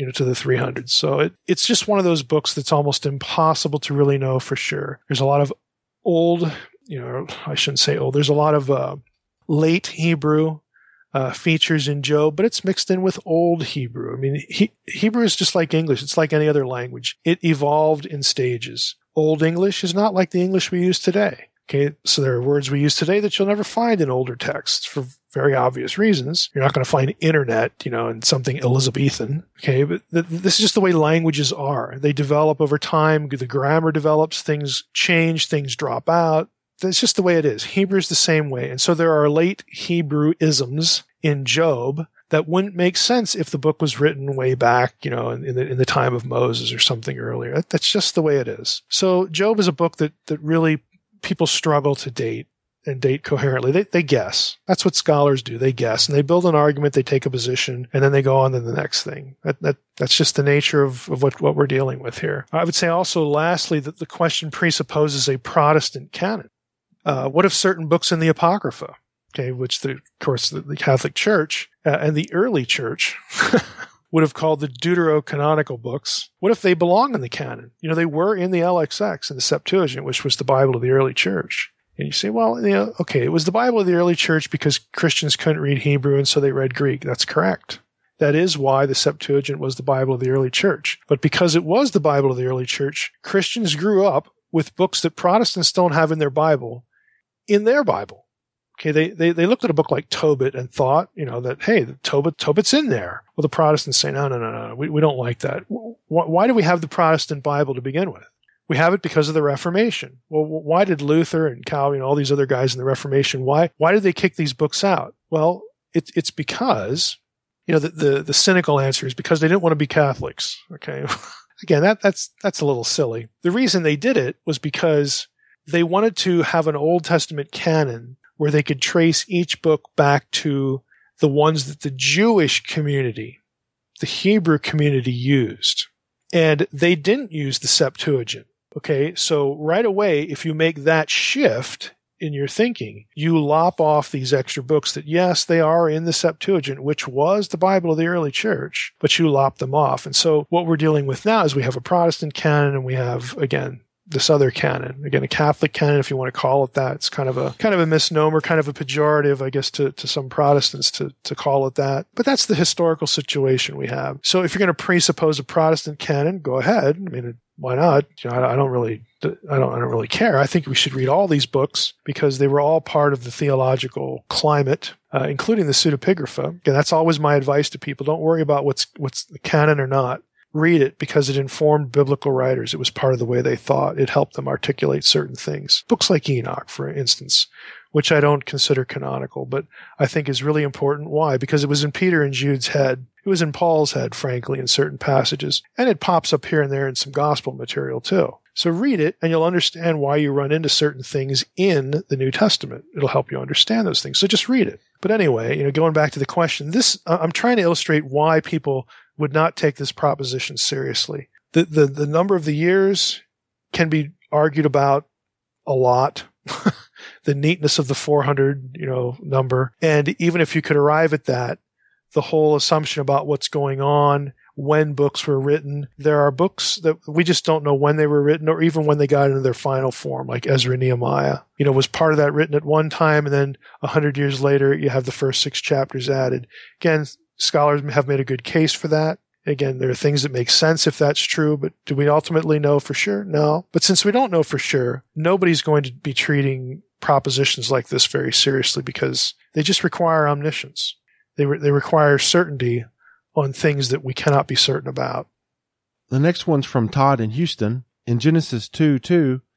300s. So it's just one of those books that's almost impossible to really know for sure. There's a lot of old, I shouldn't say old, there's a lot of late Hebrew features in Job, but it's mixed in with old Hebrew. I mean, Hebrew is just like English. It's like any other language. It evolved in stages. Old English is not like the English we use today. Okay, so there are words we use today that you'll never find in older texts for very obvious reasons. You're not going to find internet, in something Elizabethan. Okay, but this is just the way languages are. They develop over time. The grammar develops. Things change. Things drop out. That's just the way it is. Hebrew is the same way. And so there are late Hebrew-isms in Job that wouldn't make sense if the book was written way back, in the time of Moses or something earlier. That's just the way it is. So Job is a book that really people struggle to date and date coherently. They guess. That's what scholars do. They guess. And they build an argument, they take a position, and then they go on to the next thing. That's just the nature of what we're dealing with here. I would say also, lastly, that the question presupposes a Protestant canon. What if certain books in the Apocrypha, which of course the Catholic Church and the early church would have called the deuterocanonical books, what if they belong in the canon? They were in the LXX, in the Septuagint, which was the Bible of the early church. And you say, well, it was the Bible of the early church because Christians couldn't read Hebrew and so they read Greek. That's correct. That is why the Septuagint was the Bible of the early church. But because it was the Bible of the early church, Christians grew up with books that Protestants don't have in their Bible. Okay, they looked at a book like Tobit and thought, that, hey, Tobit's in there. Well, the Protestants say, no, we don't like that. Why do we have the Protestant Bible to begin with? We have it because of the Reformation. Well, why did Luther and Calvin, all these other guys in the Reformation, why did they kick these books out? Well, it's because, the cynical answer is because they didn't want to be Catholics. Okay. Again, that's a little silly. The reason they did it was because they wanted to have an Old Testament canon where they could trace each book back to the ones that the Jewish community, the Hebrew community, used. And they didn't use the Septuagint. Okay, so right away, if you make that shift in your thinking, you lop off these extra books that, yes, they are in the Septuagint, which was the Bible of the early church, but you lop them off. And so what we're dealing with now is we have a Protestant canon and we have, again, this other canon. Again, a Catholic canon, if you want to call it that. It's kind of a misnomer, kind of a pejorative, I guess, to some Protestants to call it that. But that's the historical situation we have. So if you're going to presuppose a Protestant canon, go ahead. I mean, why not? I don't really care. I think we should read all these books because they were all part of the theological climate, including the Pseudepigrapha. Again, that's always my advice to people. Don't worry about what's the canon or not. Read it because it informed biblical writers. It was part of the way they thought. It helped them articulate certain things. Books like Enoch, for instance, which I don't consider canonical, but I think is really important. Why? Because it was in Peter and Jude's head. It was in Paul's head, frankly, in certain passages. And it pops up here and there in some gospel material too. So read it and you'll understand why you run into certain things in the New Testament. It'll help you understand those things. So just read it. But anyway, going back to the question, I'm trying to illustrate why people would not take this proposition seriously. The number of the years can be argued about a lot. The neatness of the 400, number. And even if you could arrive at that, the whole assumption about what's going on, when books were written, there are books that we just don't know when they were written or even when they got into their final form, like Ezra, Nehemiah. Was part of that written at one time and then 100 years later you have the first 6 chapters added. Again, scholars have made a good case for that. Again, there are things that make sense if that's true, but do we ultimately know for sure? No. But since we don't know for sure, nobody's going to be treating propositions like this very seriously because they just require omniscience. They require certainty on things that we cannot be certain about. The next one's from Todd in Houston. In Genesis 2:2,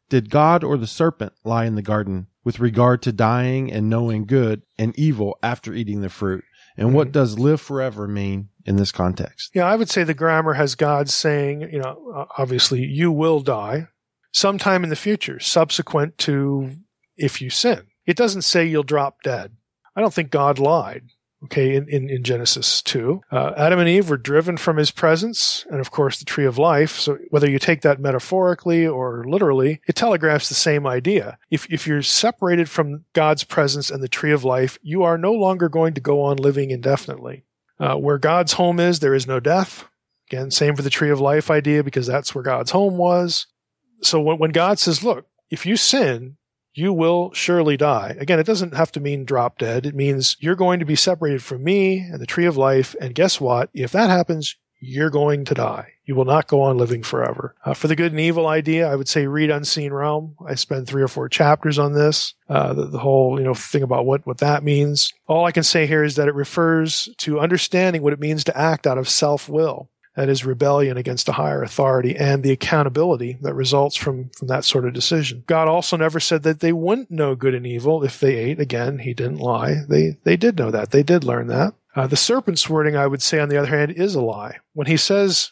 Did God or the serpent lie in the garden with regard to dying and knowing good and evil after eating the fruit? And what does live forever mean in this context? Yeah, I would say the grammar has God saying, obviously, you will die sometime in the future, subsequent to if you sin. It doesn't say you'll drop dead. I don't think God lied, okay, in Genesis 2. Adam and Eve were driven from his presence, and of course the tree of life. So whether you take that metaphorically or literally, it telegraphs the same idea. If you're separated from God's presence and the tree of life, you are no longer going to go on living indefinitely. Where God's home is, there is no death. Again, same for the tree of life idea, because that's where God's home was. So when God says, look, if you sin, you will surely die. Again, it doesn't have to mean drop dead. It means you're going to be separated from me and the tree of life. And guess what? If that happens, you're going to die. You will not go on living forever. For the good and evil idea, I would say read Unseen Realm. I spend 3 or 4 chapters on this. The whole, thing about what that means. All I can say here is that it refers to understanding what it means to act out of self-will. That is rebellion against a higher authority and the accountability that results from that sort of decision. God also never said that they wouldn't know good and evil if they ate. Again, he didn't lie. They did know that. They did learn that. The serpent's wording, I would say, on the other hand, is a lie. When he says,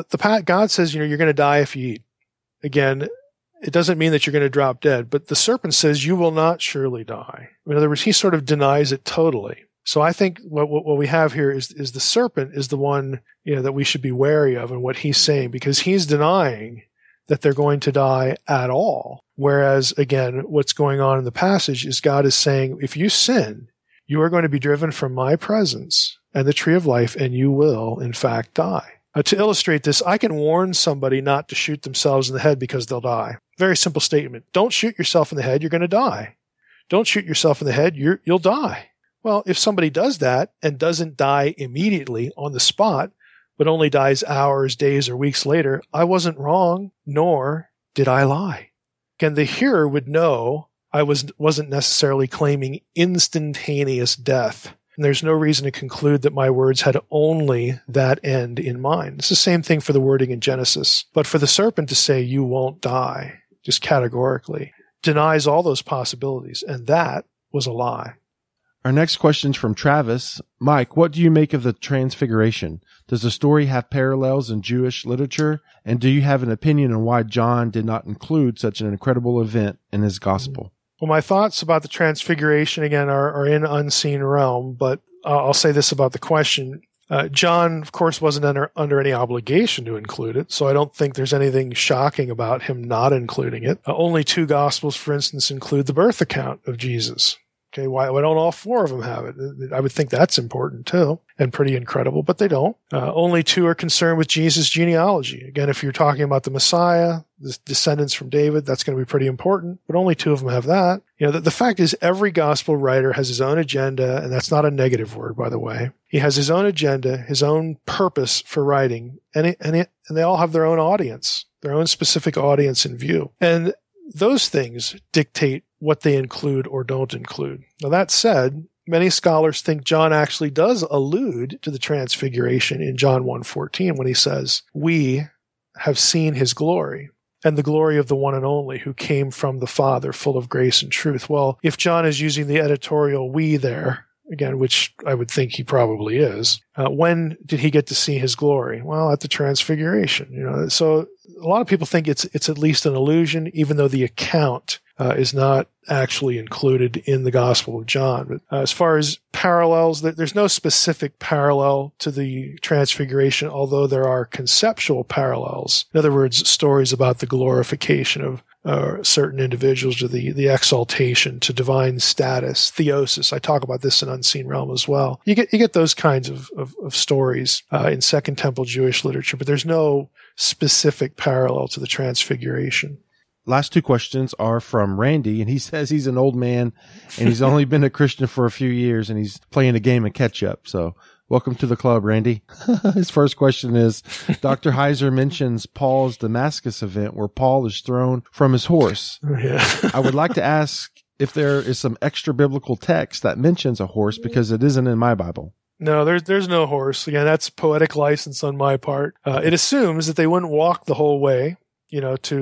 God says, you're going to die if you eat. Again, it doesn't mean that you're going to drop dead, but the serpent says you will not surely die. In other words, he sort of denies it totally. So I think what we have here is the serpent is the one, that we should be wary of and what he's saying, because he's denying that they're going to die at all. Whereas, again, what's going on in the passage is God is saying, if you sin, you are going to be driven from my presence and the tree of life, and you will, in fact, die. To illustrate this, I can warn somebody not to shoot themselves in the head because they'll die. Very simple statement. Don't shoot yourself in the head. You're going to die. Don't shoot yourself in the head. You'll die. Well, if somebody does that and doesn't die immediately on the spot, but only dies hours, days, or weeks later, I wasn't wrong, nor did I lie. Again, the hearer would know I wasn't necessarily claiming instantaneous death. And there's no reason to conclude that my words had only that end in mind. It's the same thing for the wording in Genesis. But for the serpent to say you won't die, just categorically, denies all those possibilities. And that was a lie. Our next question is from Travis. Mike, what do you make of the Transfiguration? Does the story have parallels in Jewish literature? And do you have an opinion on why John did not include such an incredible event in his gospel? Well, my thoughts about the Transfiguration, again, are in Unseen Realm, but I'll say this about the question. John, of course, wasn't under any obligation to include it, so I don't think there's anything shocking about him not including it. Only 2 Gospels, for instance, include the birth account of Jesus. Okay, why don't all 4 of them have it? I would think that's important too, and pretty incredible, but they don't. Only 2 are concerned with Jesus' genealogy. Again, if you're talking about the Messiah, the descendants from David, that's going to be pretty important, but only 2 of them have that. The fact is every gospel writer has his own agenda, and that's not a negative word, by the way. He has his own agenda, his own purpose for writing, and they all have their own audience, their own specific audience in view. And those things dictate what they include or don't include. Now, that said, many scholars think John actually does allude to the Transfiguration in John 1:14 when he says, we have seen his glory and the glory of the one and only who came from the Father, full of grace and truth. Well, if John is using the editorial we there, again, which I would think he probably is, when did he get to see his glory? Well, at the Transfiguration. So a lot of people think it's at least an allusion, even though the account is not actually included in the Gospel of John. But as far as parallels, there's no specific parallel to the Transfiguration, although there are conceptual parallels. In other words, stories about the glorification of certain individuals, or the exaltation to divine status, theosis. I talk about this in Unseen Realm as well. You get those kinds of stories in Second Temple Jewish literature, but there's no specific parallel to the Transfiguration. Last 2 questions are from Randy, and he says he's an old man and he's only been a Christian for a few years and he's playing a game of catch up. So welcome to the club, Randy. His first question is, Dr. Heiser mentions Paul's Damascus event where Paul is thrown from his horse. Yeah. I would like to ask if there is some extra biblical text that mentions a horse, because it isn't in my Bible. No, there's no horse. Again, that's poetic license on my part. It assumes that they wouldn't walk the whole way, to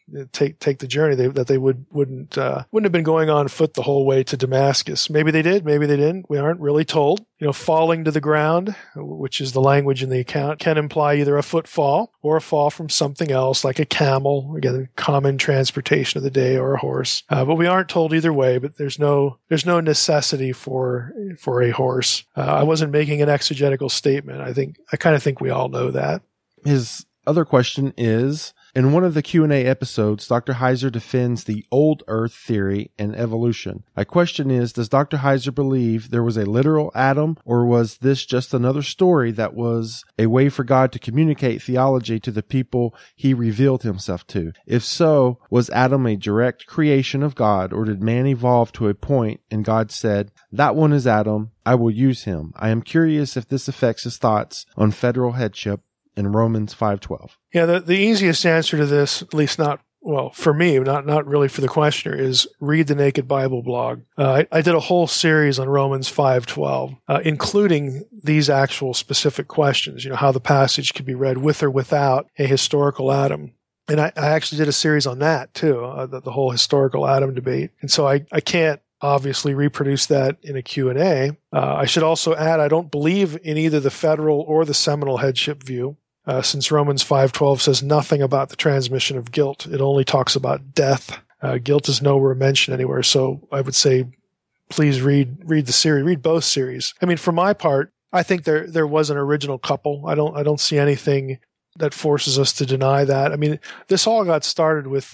take the journey, that they wouldn't have been going on foot the whole way to Damascus. Maybe they did, maybe they didn't. We aren't really told. Falling to the ground, which is the language in the account, can imply either a footfall or a fall from something else, like a camel, again, common transportation of the day, or a horse. But we aren't told either way. But there's no necessity for a horse. I wasn't making an exegetical statement. I kind of think we all know that. His other question is, in one of the Q&A episodes, Dr. Heiser defends the old earth theory and evolution. My question is, does Dr. Heiser believe there was a literal Adam, or was this just another story that was a way for God to communicate theology to the people he revealed himself to? If so, was Adam a direct creation of God, or did man evolve to a point and God said, "That one is Adam, I will use him"? I am curious if this affects his thoughts on federal headship in Romans 5:12. Yeah, the easiest answer to this, at least for me, not really for the questioner, is read the Naked Bible blog. I did a whole series on Romans 5:12, including these actual specific questions, how the passage could be read with or without a historical Adam. And I actually did a series on that too, the whole historical Adam debate. And so I can't obviously reproduce that in a Q&A. I should also add, I don't believe in either the federal or the seminal headship view. Since Romans 5:12 says nothing about the transmission of guilt. It only talks about death. Guilt is nowhere mentioned anywhere. So I would say, please read the series, read both series. I mean, for my part, I think there was an original couple. I don't see anything that forces us to deny that. I mean, this all got started with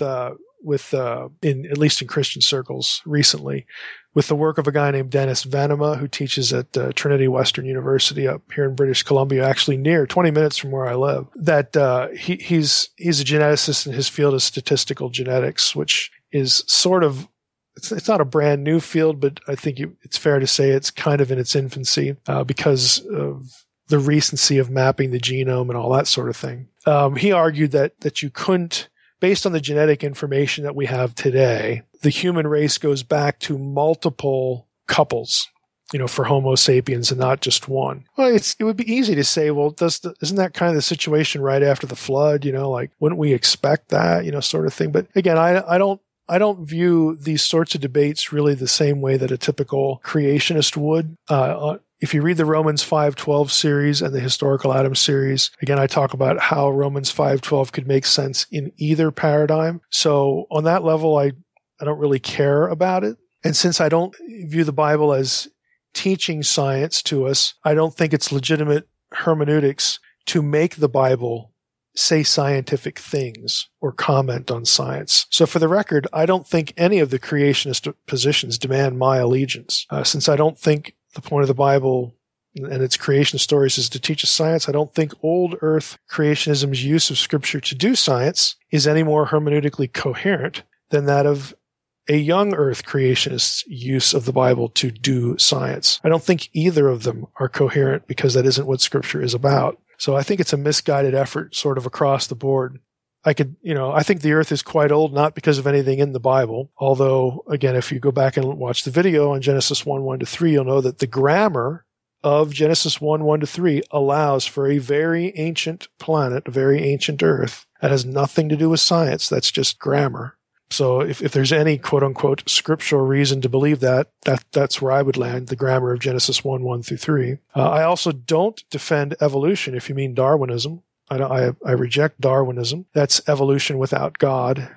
at least in Christian circles recently, with the work of a guy named Dennis Venema, who teaches at Trinity Western University up here in British Columbia, actually near 20 minutes from where I live. That he's a geneticist in his field of statistical genetics, which is sort of, it's not a brand new field, but I think it's fair to say it's kind of in its infancy because of the recency of mapping the genome and all that sort of thing. He argued that you couldn't, based on the genetic information that we have today, the human race goes back to multiple couples, for Homo sapiens and not just one. Well, it would be easy to say, well, isn't that kind of the situation right after the flood? Like, wouldn't we expect that, sort of thing? But again, I don't view these sorts of debates really the same way that a typical creationist would. If you read the Romans 5:12 series and the Historical Adam series, again, I talk about how Romans 5:12 could make sense in either paradigm. So on that level, I don't really care about it. And since I don't view the Bible as teaching science to us, I don't think it's legitimate hermeneutics to make the Bible say scientific things or comment on science. So for the record, I don't think any of the creationist positions demand my allegiance. Since I don't think the point of the Bible and its creation stories is to teach us science, I don't think old earth creationism's use of scripture to do science is any more hermeneutically coherent than that of a young earth creationist's use of the Bible to do science. I don't think either of them are coherent because that isn't what scripture is about. So I think it's a misguided effort sort of across the board. I think the earth is quite old, not because of anything in the Bible. Although, again, if you go back and watch the video on Genesis 1:1-3, you'll know that the grammar of Genesis 1:1-3 allows for a very ancient planet, a very ancient earth. That has nothing to do with science. That's just grammar. So if there's any quote unquote scriptural reason to believe that's where I would land, the grammar of Genesis 1:1-3. I also don't defend evolution, if you mean Darwinism. I reject Darwinism. That's evolution without God.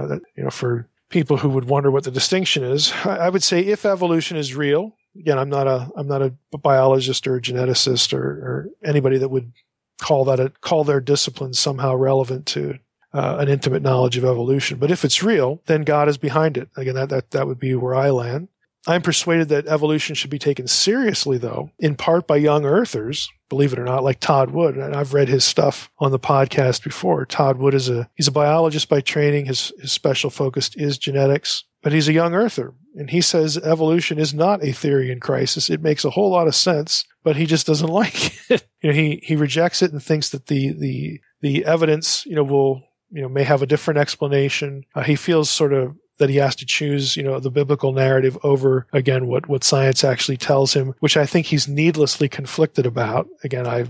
For people who would wonder what the distinction is, I would say if evolution is real, again, I'm not a biologist or a geneticist or anybody that would call their discipline somehow relevant to an intimate knowledge of evolution. But if it's real, then God is behind it. Again, that would be where I land. I'm persuaded that evolution should be taken seriously, though, in part by young earthers, believe it or not, like Todd Wood. And I've read his stuff on the podcast before. Todd Wood he's a biologist by training. His special focus is genetics, but he's a young earther. And he says evolution is not a theory in crisis. It makes a whole lot of sense, but he just doesn't like it. He rejects it and thinks that the evidence, may have a different explanation. He feels sort of that he has to choose, the biblical narrative over, again, what science actually tells him, which I think he's needlessly conflicted about. Again,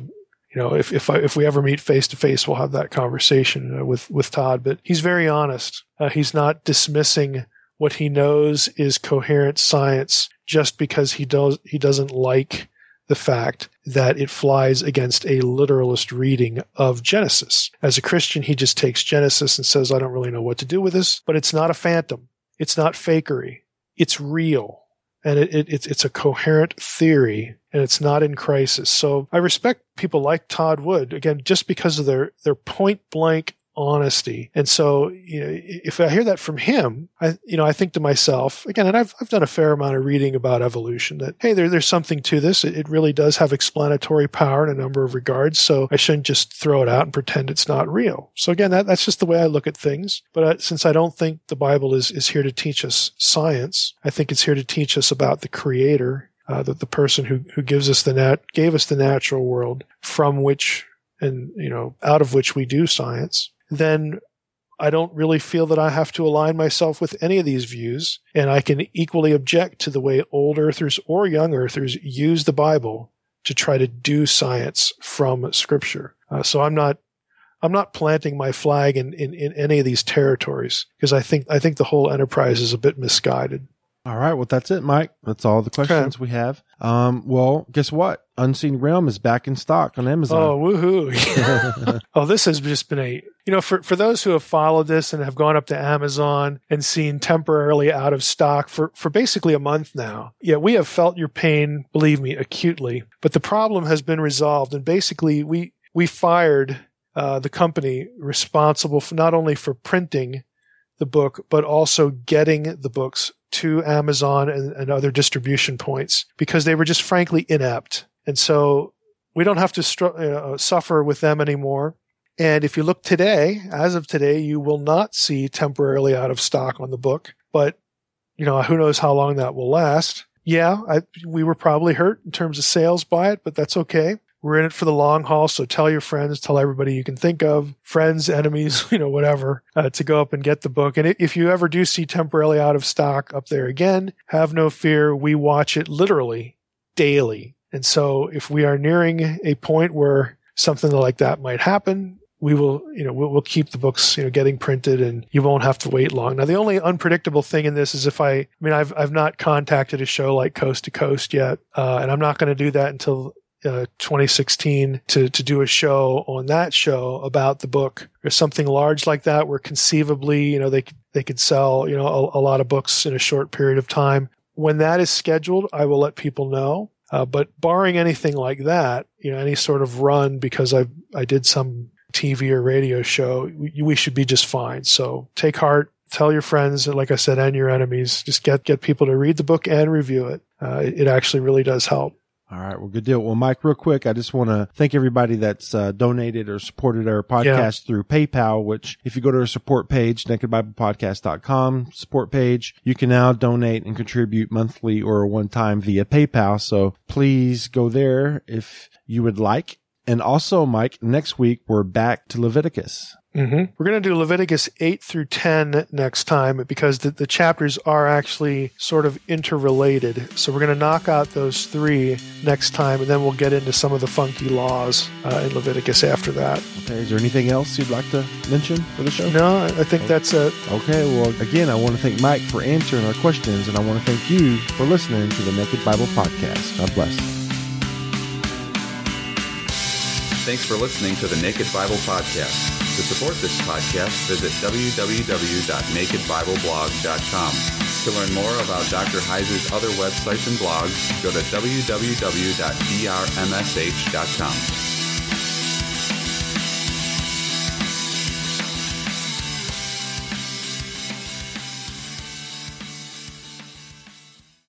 if we ever meet face to face, we'll have that conversation with Todd. But he's very honest. He's not dismissing what he knows is coherent science just because he doesn't like the fact that it flies against a literalist reading of Genesis. As a Christian, he just takes Genesis and says, I don't really know what to do with this, but it's not a phantom. It's not fakery. It's real. And it's a coherent theory, and it's not in crisis. So I respect people like Todd Wood, again, just because of their point blank honesty. And so, if I hear that from him, I think to myself, again, and I've done a fair amount of reading about evolution, that, hey, there's something to this. It really does have explanatory power in a number of regards. So I shouldn't just throw it out and pretend it's not real. So again, that's just the way I look at things. But since I don't think the Bible is here to teach us science, I think it's here to teach us about the Creator, the person who gave us the natural world, from which and out of which we do science. Then I don't really feel that I have to align myself with any of these views, and I can equally object to the way old earthers or young earthers use the Bible to try to do science from Scripture. So I'm not planting my flag in any of these territories, because I think the whole enterprise is a bit misguided. All right. Well, that's it, Mike. That's all the questions we have. Well, guess what? Unseen Realm is back in stock on Amazon. Oh, woohoo. Oh, this has just been for those who have followed this and have gone up to Amazon and seen temporarily out of stock for basically a month now. Yeah, we have felt your pain, believe me, acutely. But the problem has been resolved. And basically, we fired the company responsible for not only for printing the book, but also getting the books to Amazon and other distribution points, because they were just frankly inept. And so we don't have to suffer with them anymore. And if you look today, as of today, you will not see temporarily out of stock on the book. But, who knows how long that will last. Yeah, we were probably hurt in terms of sales by it, but that's okay. We're in it for the long haul, so tell your friends, tell everybody you can think of, friends, enemies, whatever, to go up and get the book. And if you ever do see temporarily out of stock up there again, have no fear. We watch it literally daily. And so if we are nearing a point where something like that might happen, we will, we'll keep the books, getting printed, and you won't have to wait long. Now, the only unpredictable thing in this is I've not contacted a show like Coast to Coast yet, and I'm not going to do that until 2016 to do a show on that show about the book, or something large like that, where conceivably, they could sell, a lot of books in a short period of time. When that is scheduled, I will let people know. But barring anything like that, any sort of run because I did some TV or radio show, we should be just fine. So take heart. Tell your friends, like I said, and your enemies. Just get people to read the book and review it. It actually really does help. All right. Well, good deal. Well, Mike, real quick, I just want to thank everybody that's donated or supported our podcast through PayPal, which if you go to our support page, nakedbiblepodcast.com support page, you can now donate and contribute monthly or one time via PayPal. So please go there if you would like. And also, Mike, next week, we're back to Leviticus. Mm-hmm. We're going to do Leviticus 8 through 10 next time, because the chapters are actually sort of interrelated. So we're going to knock out those 3 next time, and then we'll get into some of the funky laws in Leviticus after that. Okay. Is there anything else you'd like to mention for the show? No, I think that's it. Okay. Well, again, I want to thank Mike for answering our questions, and I want to thank you for listening to the Naked Bible Podcast. God bless. Thanks for listening to the Naked Bible Podcast. To support this podcast, visit www.nakedbibleblog.com. To learn more about Dr. Heiser's other websites and blogs, go to www.drmsh.com.